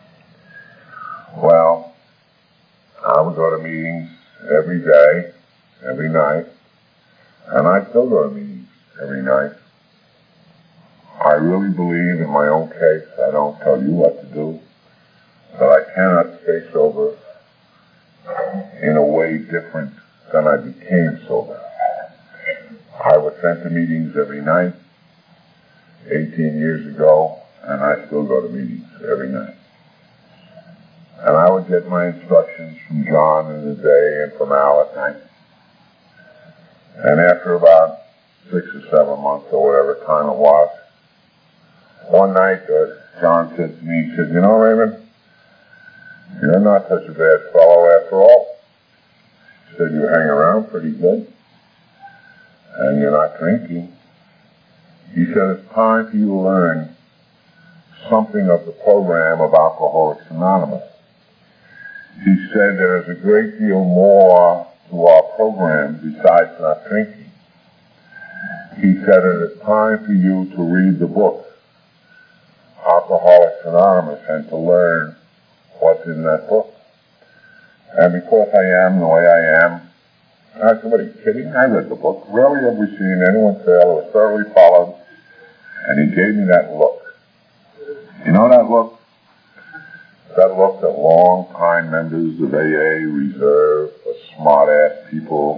Well, I would go to meetings every day, every night, and I still go to meetings every night. I really believe in my own case, I don't tell you what to do, but I cannot stay sober in a way different than I became sober. I was sent to meetings every night 18 years ago, and I still go to meetings every night. And I would get my instructions from John in the day and from Al at night. And after about 6 or 7 months or whatever time it was, one night John said to me, he said, you know, Raymond, you're not such a bad fellow after all. He said, you hang around pretty good, and you're not drinking. He said, it's time for you to learn something of the program of Alcoholics Anonymous. He said there is a great deal more to our program besides not drinking. He said it is time for you to read the book, Alcoholics Anonymous, and to learn what's in that book. And because I am the way I am, I said, what are you kidding? I read the book. Rarely have we seen anyone fail. It was thoroughly followed. And he gave me that look. You know that look? That look that long-time members of AA reserve for smart-ass people.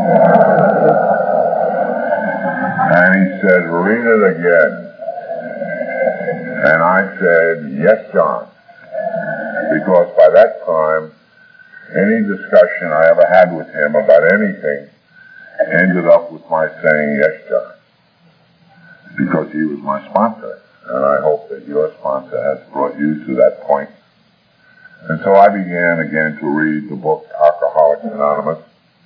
And he said, read it again. And I said, yes, John. Because by that time, any discussion I ever had with him about anything ended up with my saying, yes, John. Because he was my sponsor. And I hope that your sponsor has brought you to that point. And so I began again to read the book Alcoholics Anonymous.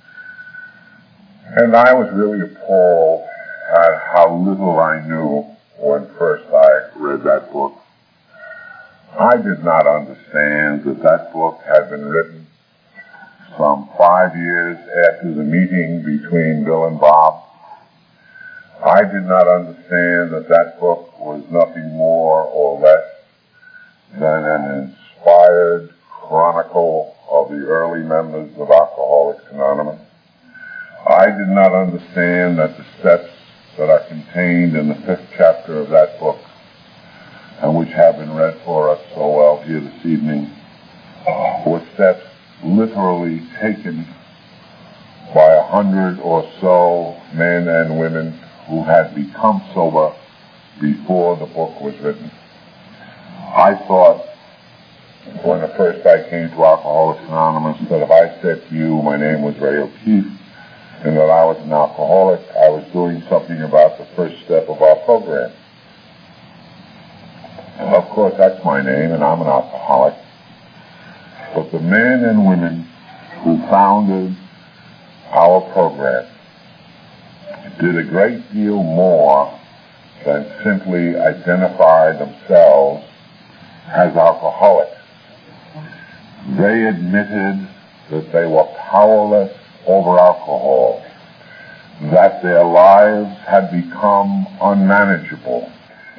And I was really appalled at how little I knew when first I read that book. I did not understand that that book had been written some 5 years after the meeting between Bill and Bob. I did not understand that that book was nothing more or less than an inspired chronicle of the early members of Alcoholics Anonymous. I did not understand that the steps that are contained in the 5th chapter of that book, and which have been read for us so well here this evening, were steps literally taken by 100 or so men and women who had become sober before the book was written. I thought, when first I came to Alcoholics Anonymous, that if I said to you my name was Ray O'Keefe and that I was an alcoholic, I was doing something about the first step of our program. And of course, that's my name, and I'm an alcoholic. But the men and women who founded our program did a great deal more than simply identify themselves as alcoholics. They admitted that they were powerless over alcohol, that their lives had become unmanageable.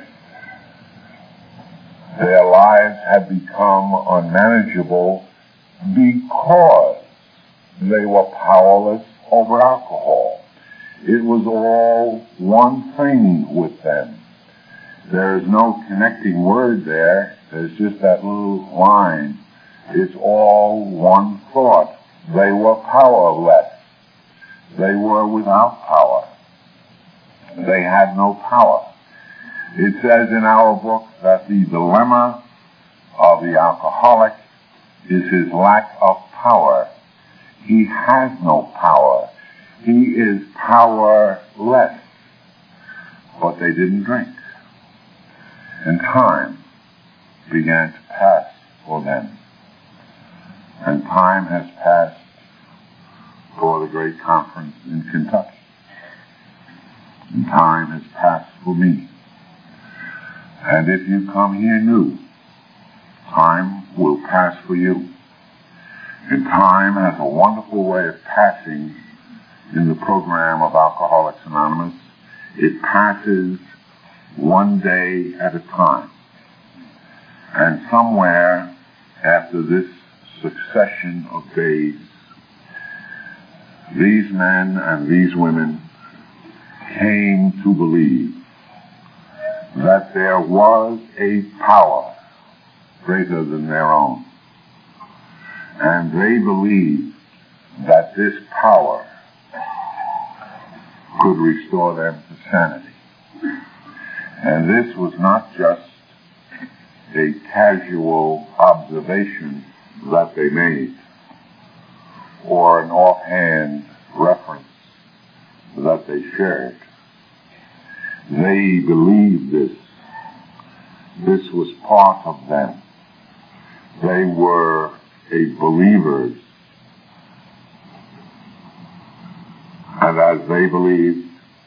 Their lives had become unmanageable because they were powerless over alcohol. It was all one thing with them. There is no connecting word there. There's just that little line. It's all one thought. They were powerless. They were without power. They had no power. It says in our book that the dilemma of the alcoholic is his lack of power. He has no power. He is powerless. But they didn't drink. And time began to pass for them. And time has passed for the great conference in Kentucky. And time has passed for me. And if you come here new, time will pass for you. And time has a wonderful way of passing in the program of Alcoholics Anonymous. It passes one day at a time. And somewhere after this succession of days, these men and these women came to believe that there was a power greater than their own. And they believed that this power could restore them to sanity. And this was not just a casual observation that they made, or an offhand reference that they shared. They believed this. This was part of them. They were believers. And as they believed,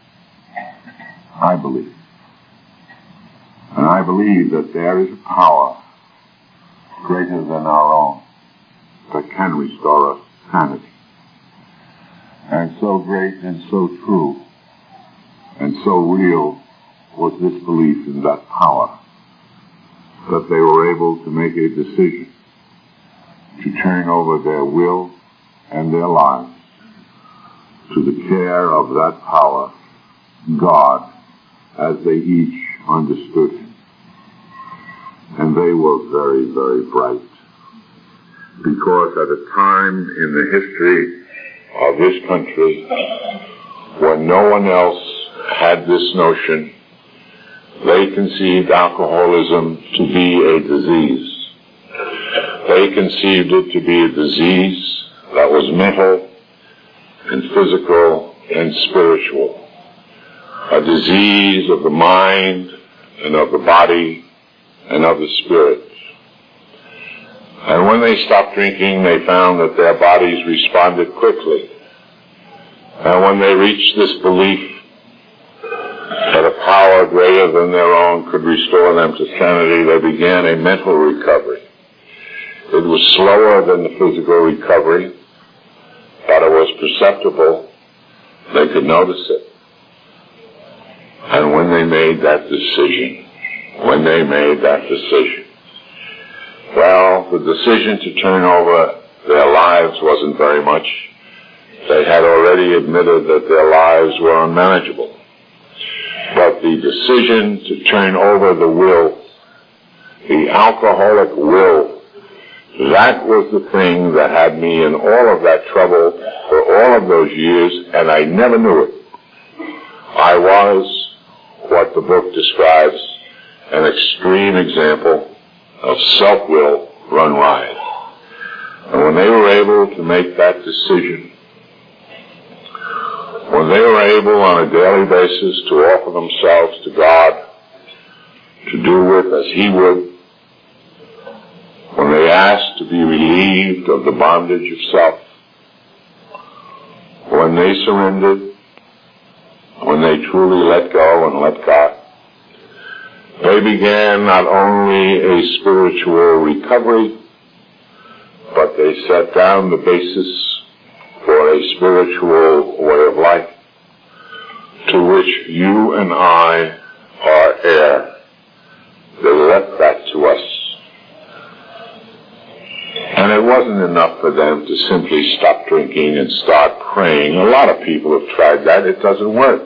I believe. And I believe that there is a power greater than our own that can restore us to sanity. And so great and so true and so real was this belief in that power that they were able to make a decision to turn over their will and their lives to the care of that power, God, as they each understood him. And they were very, very bright. Because at a time in the history of this country when no one else had this notion, they conceived alcoholism to be a disease. They conceived it to be a disease that was mental and physical and spiritual. A disease of the mind and of the body and of the spirit. And when they stopped drinking, they found that their bodies responded quickly. And when they reached this belief that a power greater than their own could restore them to sanity, they began a mental recovery. It was slower than the physical recovery, but it was perceptible. They could notice it. And when they made that decision, well, the decision to turn over their lives wasn't very much. They had already admitted that their lives were unmanageable. But the decision to turn over the will, the alcoholic will, that was the thing that had me in all of that trouble for all of those years, and I never knew it. I was what the book describes an extreme example of self-will run riot. And when they were able to make that decision, when they were able on a daily basis to offer themselves to God, to do with as He would, when they asked to be relieved of the bondage of self, when they surrendered, when they truly let go and let God, they began not only a spiritual recovery, but they set down the basis for a spiritual way of life to which you and I are heir. They left that to us. And it wasn't enough for them to simply stop drinking and start praying. A lot of people have tried that. It doesn't work.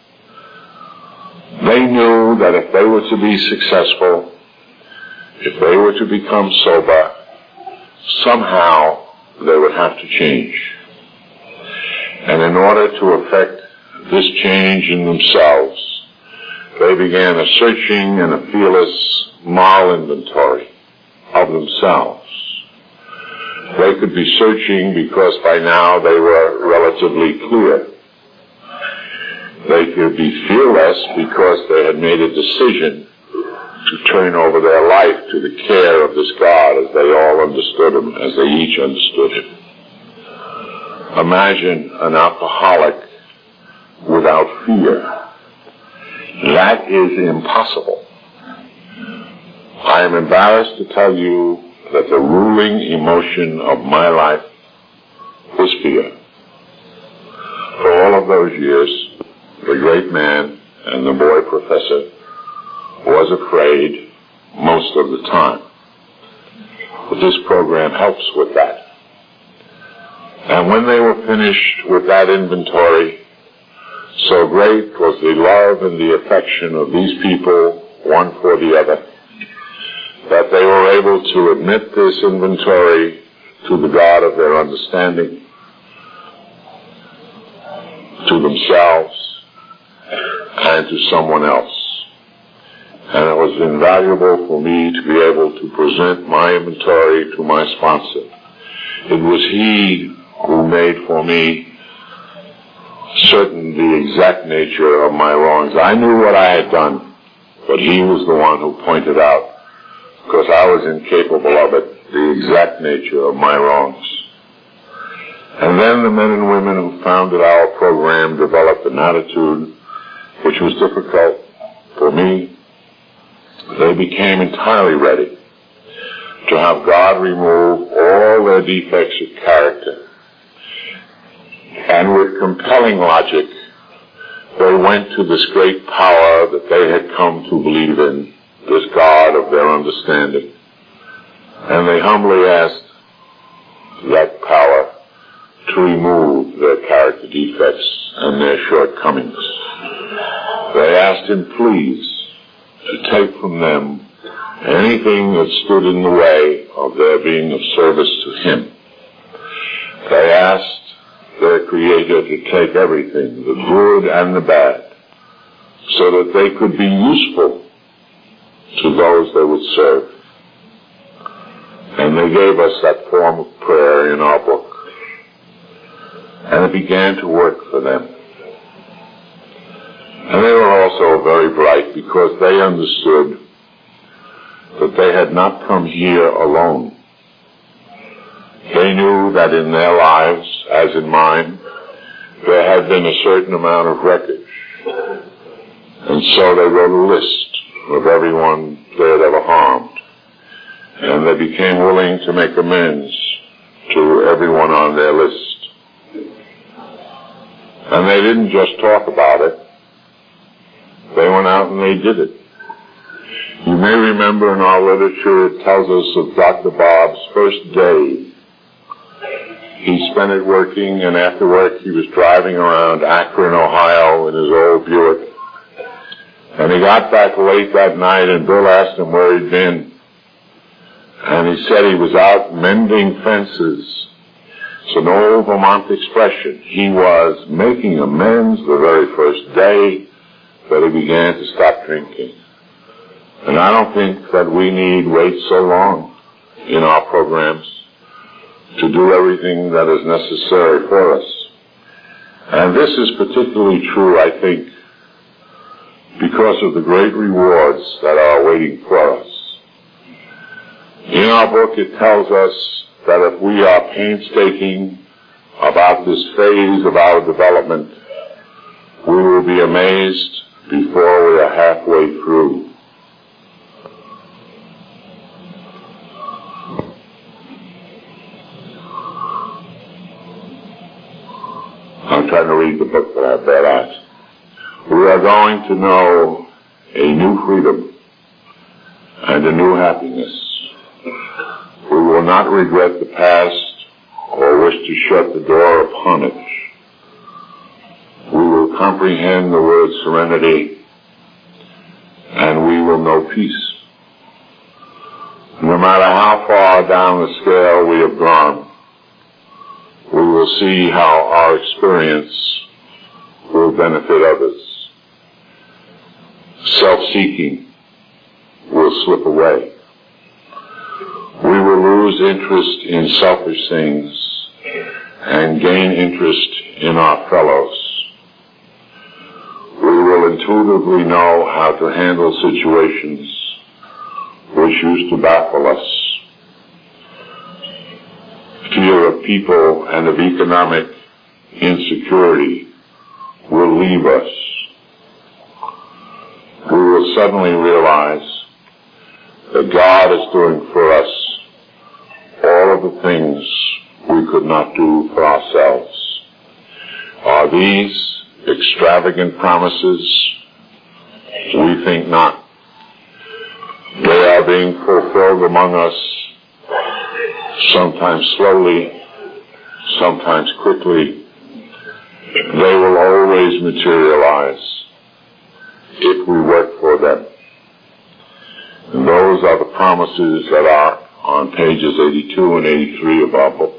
They knew that if they were to be successful, if they were to become sober, somehow they would have to change. And in order to effect this change in themselves, they began a searching and a fearless moral inventory of themselves. They could be searching because by now they were relatively clear. They could be fearless because they had made a decision to turn over their life to the care of this God as they all understood Him, as they each understood Him. Imagine an alcoholic without fear. That is impossible. I am embarrassed to tell you that the ruling emotion of my life was fear. For all of those years, the great man and the boy professor was afraid most of the time. But this program helps with that. And when they were finished with that inventory, so great was the love and the affection of these people, one for the other, that they were able to admit this inventory to the God of their understanding, to themselves, and to someone else. And it was invaluable for me to be able to present my inventory to my sponsor. It was he who made for me certain the exact nature of my wrongs. I knew what I had done, but he was the one who pointed out, because I was incapable of it, the exact nature of my wrongs. And then the men and women who founded our program developed an attitude which was difficult for me. They became entirely ready to have God remove all their defects of character. And with compelling logic, they went to this great power that they had come to believe in, this God of their understanding. And they humbly asked that power to remove their character defects and their shortcomings. They asked him, please, to take from them anything that stood in the way of their being of service to him. They asked their Creator to take everything, the good and the bad, so that they could be useful to those they would serve. And they gave us that form of prayer in our book. And it began to work for them. And they were also very bright because they understood that they had not come here alone. They knew that in their lives, as in mine, there had been a certain amount of wreckage. And so they wrote a list of everyone they had ever harmed. And they became willing to make amends to everyone on their list. And they didn't just talk about it. They went out and they did it. You may remember in our literature it tells us of Dr. Bob's first day. He spent it working, and after work he was driving around Akron, Ohio in his old Buick. And he got back late that night, and Bill asked him where he'd been. And he said he was out mending fences. It's an old Vermont expression. He was making amends the very first day that he began to stop drinking. And I don't think that we need wait so long in our programs to do everything that is necessary for us. And this is particularly true, I think, because of the great rewards that are waiting for us. In our book, it tells us that if we are painstaking about this phase of our development, we will be amazed before we are halfway through. I'm trying to read the book, but I have bad eyes. We are going to know a new freedom and a new happiness. We will not regret the past or wish to shut the door upon it. We will comprehend the word serenity, and we will know peace. No matter how far down the scale we have gone, we will see how our experience will benefit others. Self-seeking will slip away. We will lose interest in selfish things and gain interest in our fellows. We will intuitively know how to handle situations which used to baffle us. Fear of people and of economic insecurity will leave us. We will suddenly realize that God is doing for us all of the things we could not do for ourselves. Are these extravagant promises? We think not. They are being fulfilled among us, sometimes slowly, sometimes quickly. They will always materialize if we work for them. And those are the promises that are on pages 82 and 83 of our book.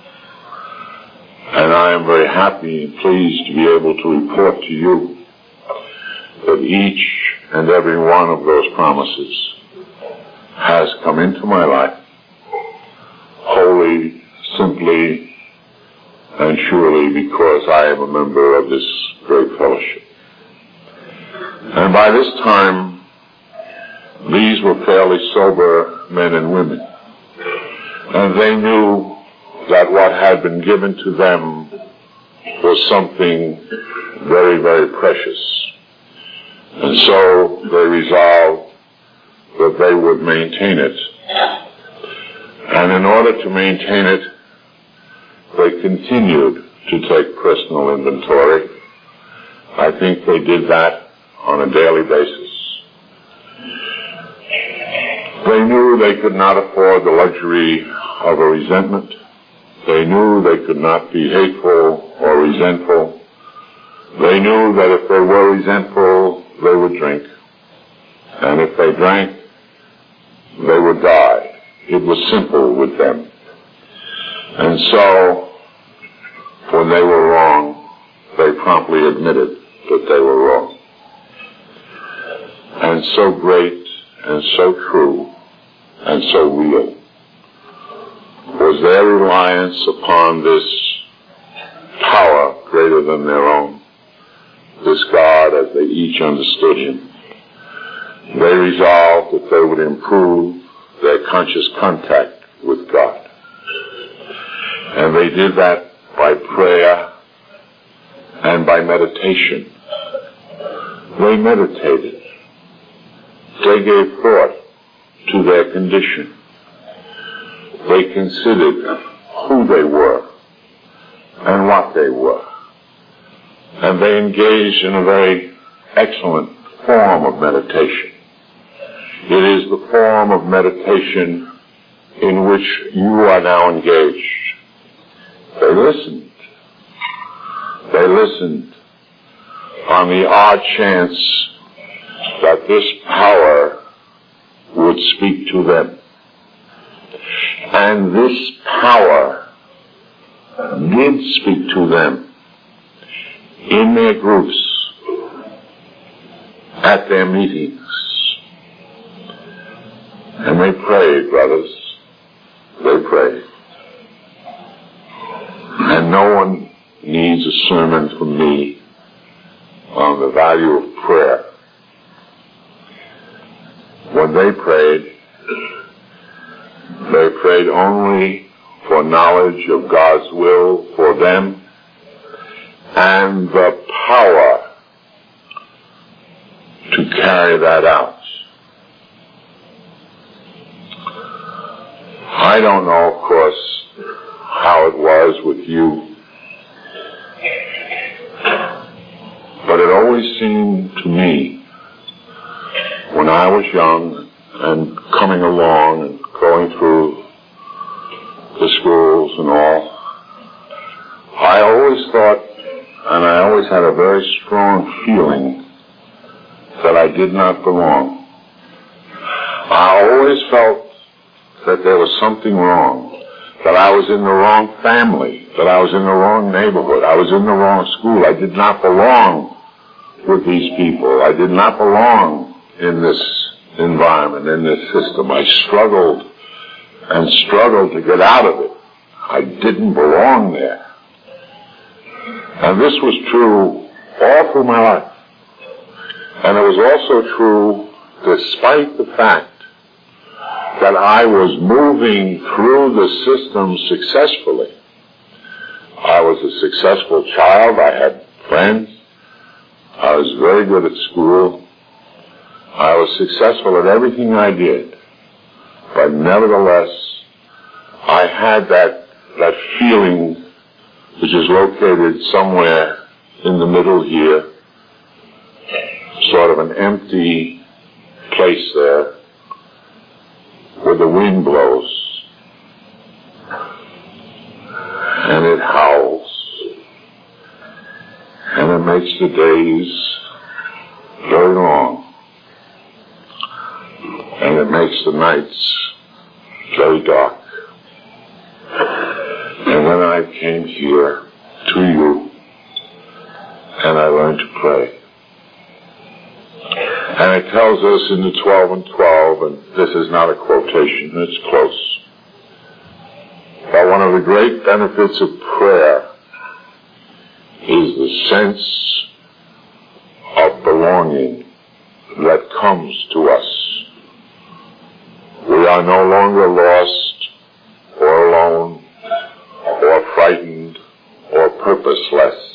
And I am very happy and pleased to be able to report to you that each and every one of those promises has come into my life wholly, simply, and surely because I am a member of this great fellowship. And by this time, these were fairly sober men and women. And they knew that what had been given to them was something very, very precious. And so they resolved that they would maintain it. And in order to maintain it, they continued to take personal inventory. I think they did that on a daily basis. They knew they could not afford the luxury of a resentment. They knew they could not be hateful or resentful. They knew that if they were resentful, they would drink. And if they drank, they would die. It was simple with them. And so, when they were wrong, they promptly admitted that they were wrong. And so great and so true and so real was their reliance upon this power greater than their own, this God as they each understood him. They resolved that they would improve their conscious contact with God. And they did that by prayer and by meditation. They meditated. They gave thought to their condition. They considered who they were and what they were. And they engaged in a very excellent form of meditation. It is the form of meditation in which you are now engaged. They listened. They listened on the odd chance that this power would speak to them. And this power did speak to them in their groups, at their meetings. And they prayed, brothers. They prayed. And no one needs a sermon from me on the value of prayer. When they prayed only for knowledge of God's will for them and the power to carry that out. I don't know, of course, how it was with you, but it always seemed to me when I was young and coming along and going through the schools and all, I always thought, and I always had a very strong feeling that I did not belong. I always felt that there was something wrong, that I was in the wrong family, that I was in the wrong neighborhood, I was in the wrong school. I did not belong with these people. I did not belong in this environment, in this system. I struggled and struggled to get out of it. I didn't belong there. And this was true all through my life. And it was also true despite the fact that I was moving through the system successfully. I was a successful child. I had friends. I was very good at school. I was successful at everything I did. But nevertheless, I had that feeling which is located somewhere in the middle here, sort of an empty place there, where the wind blows and it howls and it makes the days very long and it makes the nights very dark. And then I came here to you and I learned to pray. And it tells us in the 12 and 12, and this is not a quotation, it's close, that one of the great benefits of prayer is the sense of belonging that comes to us. We are no longer lost or alone or frightened or purposeless.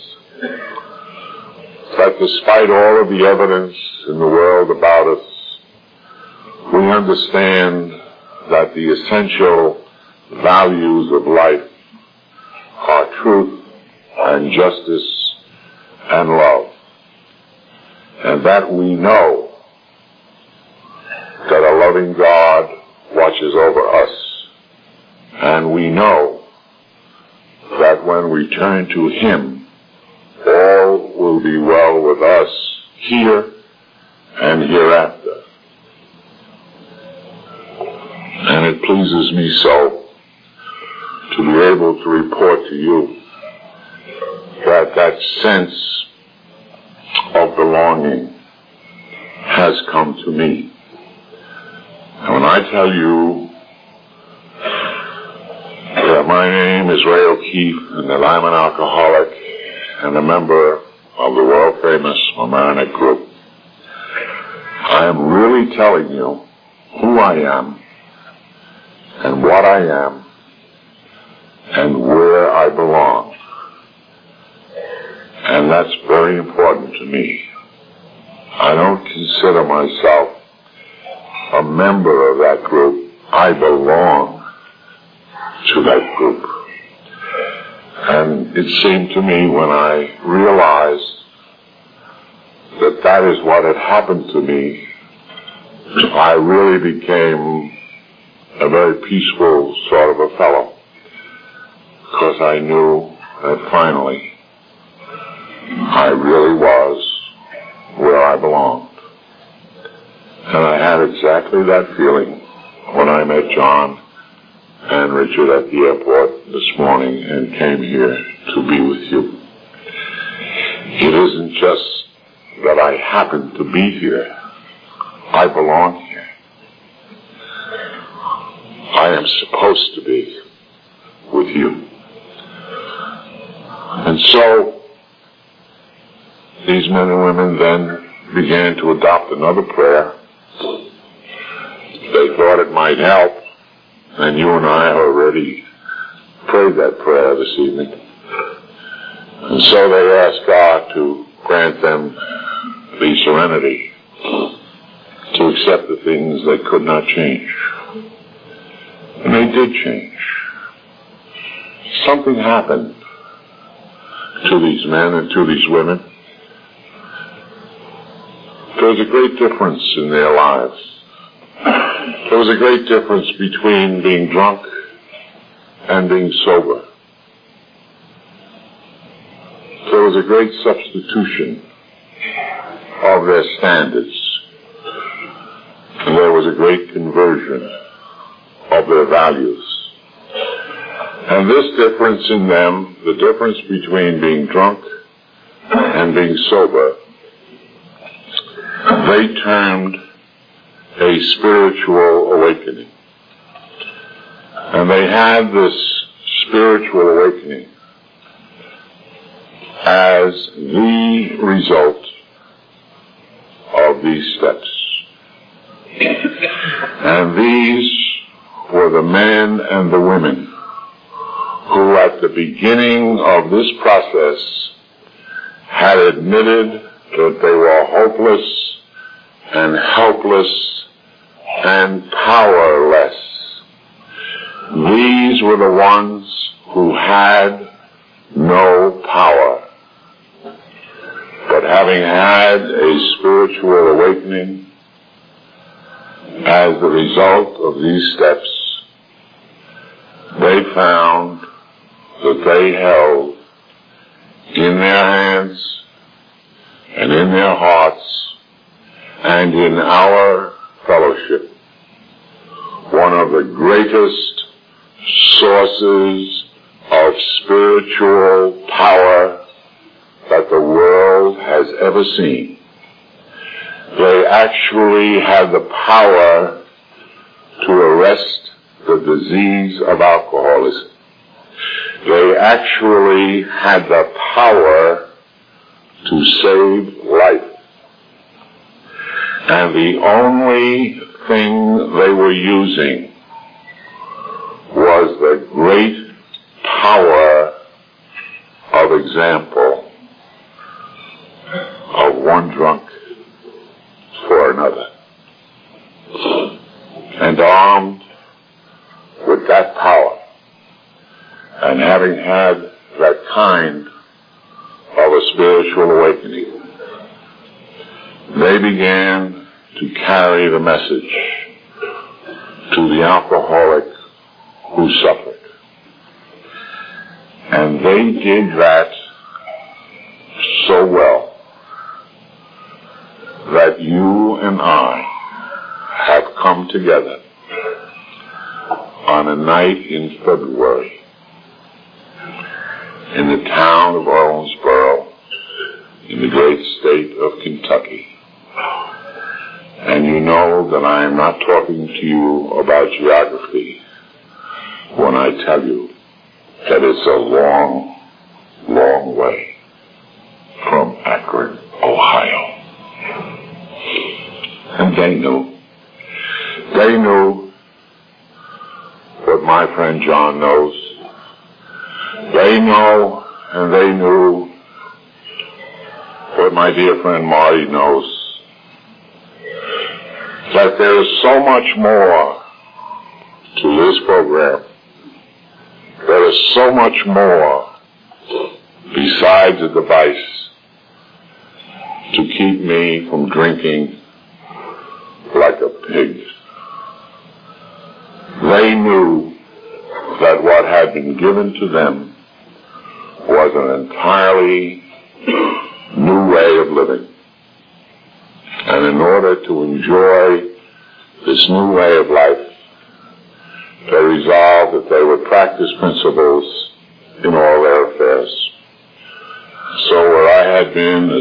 That despite all of the evidence in the world about us, we understand that the essential values of life are truth and justice and love. And that we know that a loving God watches over us. And we know that when we turn to Him, all will be well with us here and hereafter. And it pleases me so to be able to report to you that that sense of belonging has come to me. And when I tell you that my name is Ray O'Keefe and that I'm an alcoholic and a member of the world-famous Mamaroneck Group, I am really telling you who I am and what I am and where I belong. And that's very important to me. I don't consider myself a member of that group. I belong to that group. And it seemed to me when I realized that that is what had happened to me, I really became a very peaceful sort of a fellow, because I knew that finally I really was where I belonged. And I had exactly that feeling when I met John and Richard at the airport this morning and came here to be with you. It isn't just that I happen to be here. I belong here. I am supposed to be with you. And so these men and women then began to adopt another prayer. They thought it might help, and you and I already prayed that prayer this evening. And so they asked God to grant them the serenity to accept the things they could not change. And they did change. Something happened to these men and to these women. There was a great difference in their lives. There was a great difference between being drunk and being sober. There was a great substitution of their standards. And there was a great conversion of their values. And this difference in them, the difference between being drunk and being sober, they termed a spiritual awakening. And they had this spiritual awakening as the result of these steps. And these were the men and the women who at the beginning of this process had admitted that they were hopeless and helpless and powerless. These were the ones who had no power. But having had a spiritual awakening as the result of these steps, they found that they held in their hands and in their hearts and in our fellowship one of the greatest sources of spiritual power that the world has ever seen. They actually had the power to arrest the disease of alcoholism. They actually had the power to save life. And the only thing they were using was the great power of example of one drunk for another. And armed with that power, and having had that kind of a spiritual awakening, they began to carry the message to the alcoholic who suffered. And they did that so well that you and I have come together on a night in February in the town of Owensboro in the great state of Kentucky. And you know that I am not talking to you about geography when I tell you that it's a long, long way from Akron, Ohio. And they knew what my friend John knows, They know and they knew what my dear friend Marty knows, that there is so much more to this program. There is so much more besides a device to keep me from drinking like a pig. They knew that what had been given to them was an entirely new way of living. And in order to enjoy this new way of life, they resolved that they would practice principles in all their affairs. So where I had been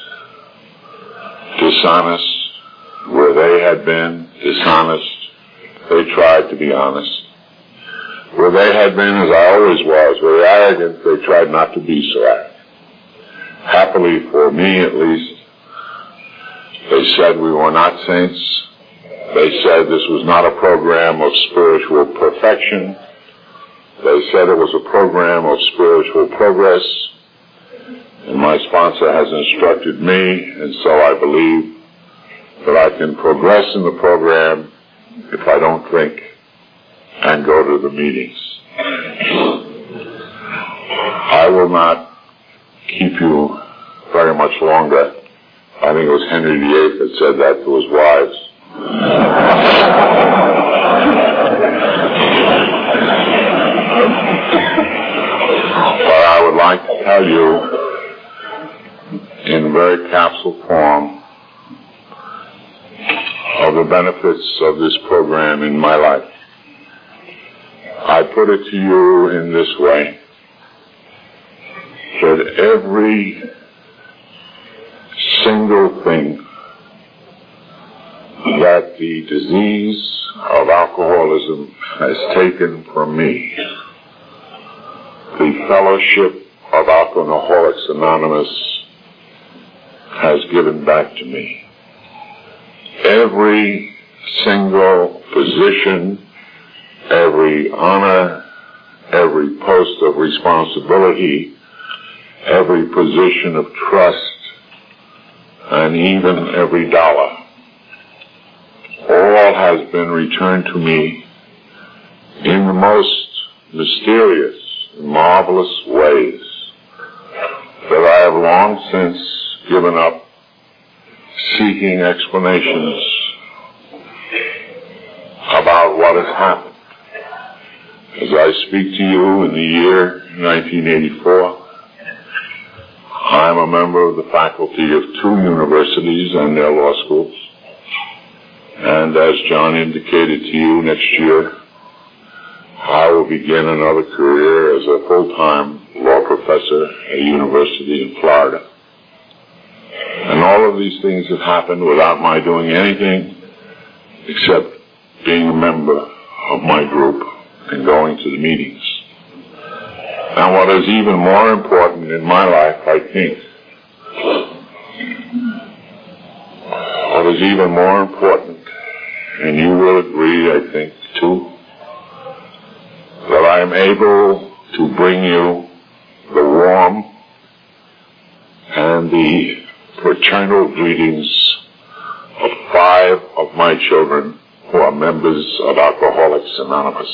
as dishonest, where they had been dishonest, they tried to be honest. Where they had been, as I always was, very arrogant, they tried not to be so arrogant. Happily for me, at least, they said we were not saints. They said this was not a program of spiritual perfection. They said it was a program of spiritual progress. And my sponsor has instructed me, and so I believe that I can progress in the program if I don't drink and go to the meetings. I will not keep you very much longer. I think it was Henry VIII that said that to his wives. But I would like to tell you in very capsule form of the benefits of this program in my life. I put it to you in this way, that every single thing that the disease of alcoholism has taken from me, the fellowship of Alcoholics Anonymous has given back to me. Every single position, every honor, every post of responsibility, every position of trust, and even every dollar, all has been returned to me in the most mysterious, marvelous ways that I have long since given up seeking explanations about what has happened. As I speak to you in the year 1984, I am a member of the faculty of 2 universities and their law schools. And as John indicated to you, next year I will begin another career as a full-time law professor at a university in Florida. And all of these things have happened without my doing anything except being a member of my group and going to the meetings. And what is even more important in my life, I think, what is even more important, and you will agree, I think, too, that I am able to bring you the warm and the fraternal greetings of 5 of my children who are members of Alcoholics Anonymous.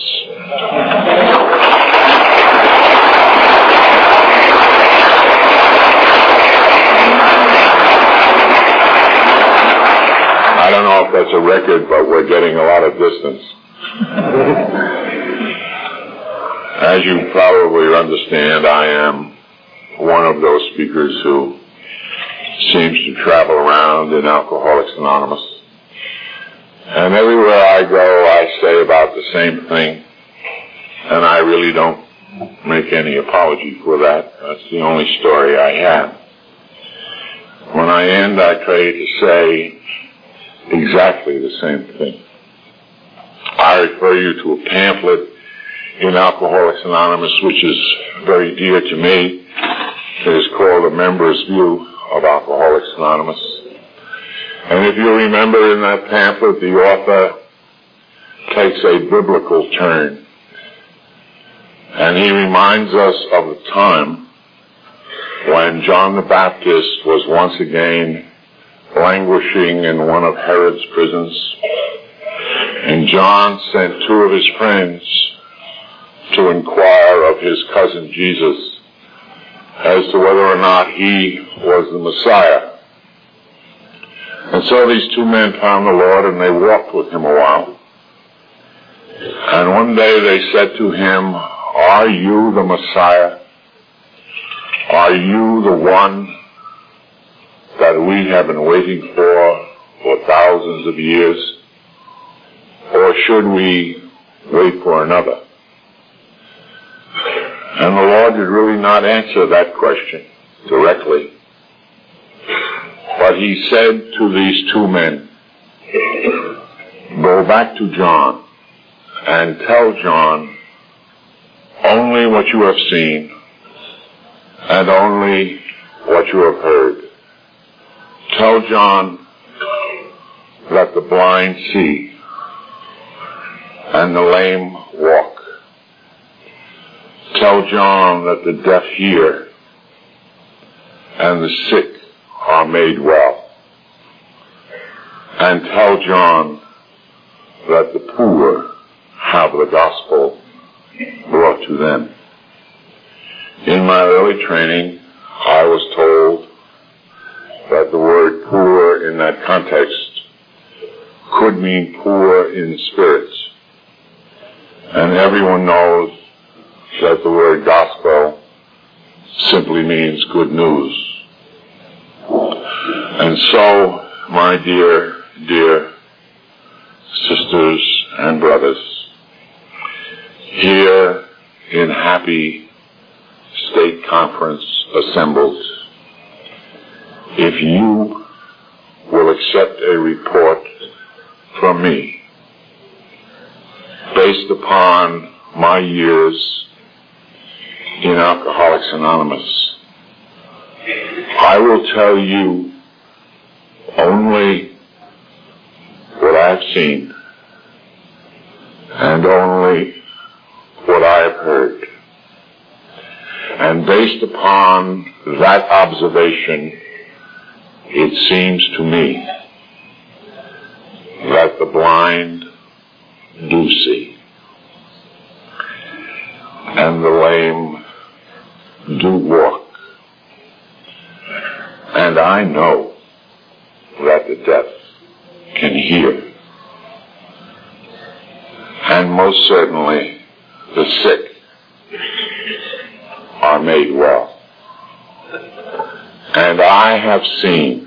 I don't know if that's a record, but we're getting a lot of distance. As you probably understand, I am one of those speakers who seems to travel around in Alcoholics Anonymous. And everywhere I go, I say about the same thing. And I really don't make any apology for that. That's the only story I have. When I end, I try to say exactly the same thing. I refer you to a pamphlet in Alcoholics Anonymous, which is very dear to me. It is called A Member's View of Alcoholics Anonymous. And if you remember in that pamphlet, the author takes a biblical turn And he reminds us of the time when John the Baptist was once again languishing in one of Herod's prisons. And John sent two of his friends to inquire of his cousin Jesus as to whether or not he was the Messiah. And so these two men found the Lord, and they walked with him a while. And one day they said to him, "Are you the Messiah? Are you the one that we have been waiting for thousands of years? Or should we wait for another?" And the Lord did really not answer that question directly. But he said to these two men, "Go back to John and tell John only what you have seen and only what you have heard. Tell John that the blind see and the lame walk. Tell John that the deaf hear and the sick are made well. And tell John that the poor have the gospel brought to them." In my early training, I was told that the word poor in that context could mean poor in spirit. And everyone knows that the word gospel simply means good news. And so, my dear sisters and brothers, here in happy state conference assembled, if you will accept a report from me based upon my years in Alcoholics Anonymous, I will tell you only what I have seen and only what I have heard. And based upon that observation, it seems to me that the blind do see, and the lame do walk, and I know that the deaf can hear, and most certainly the sick are made well. And I have seen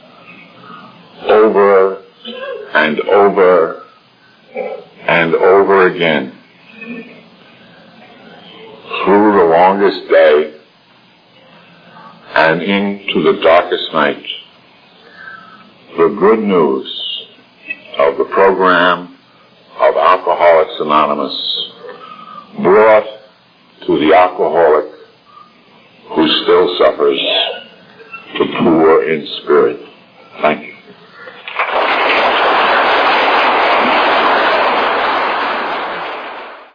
over and over and over again, through the longest day and into the darkest night, the good news of the program of Alcoholics Anonymous brought to the alcoholic who still suffers, the poor in spirit. Thank you.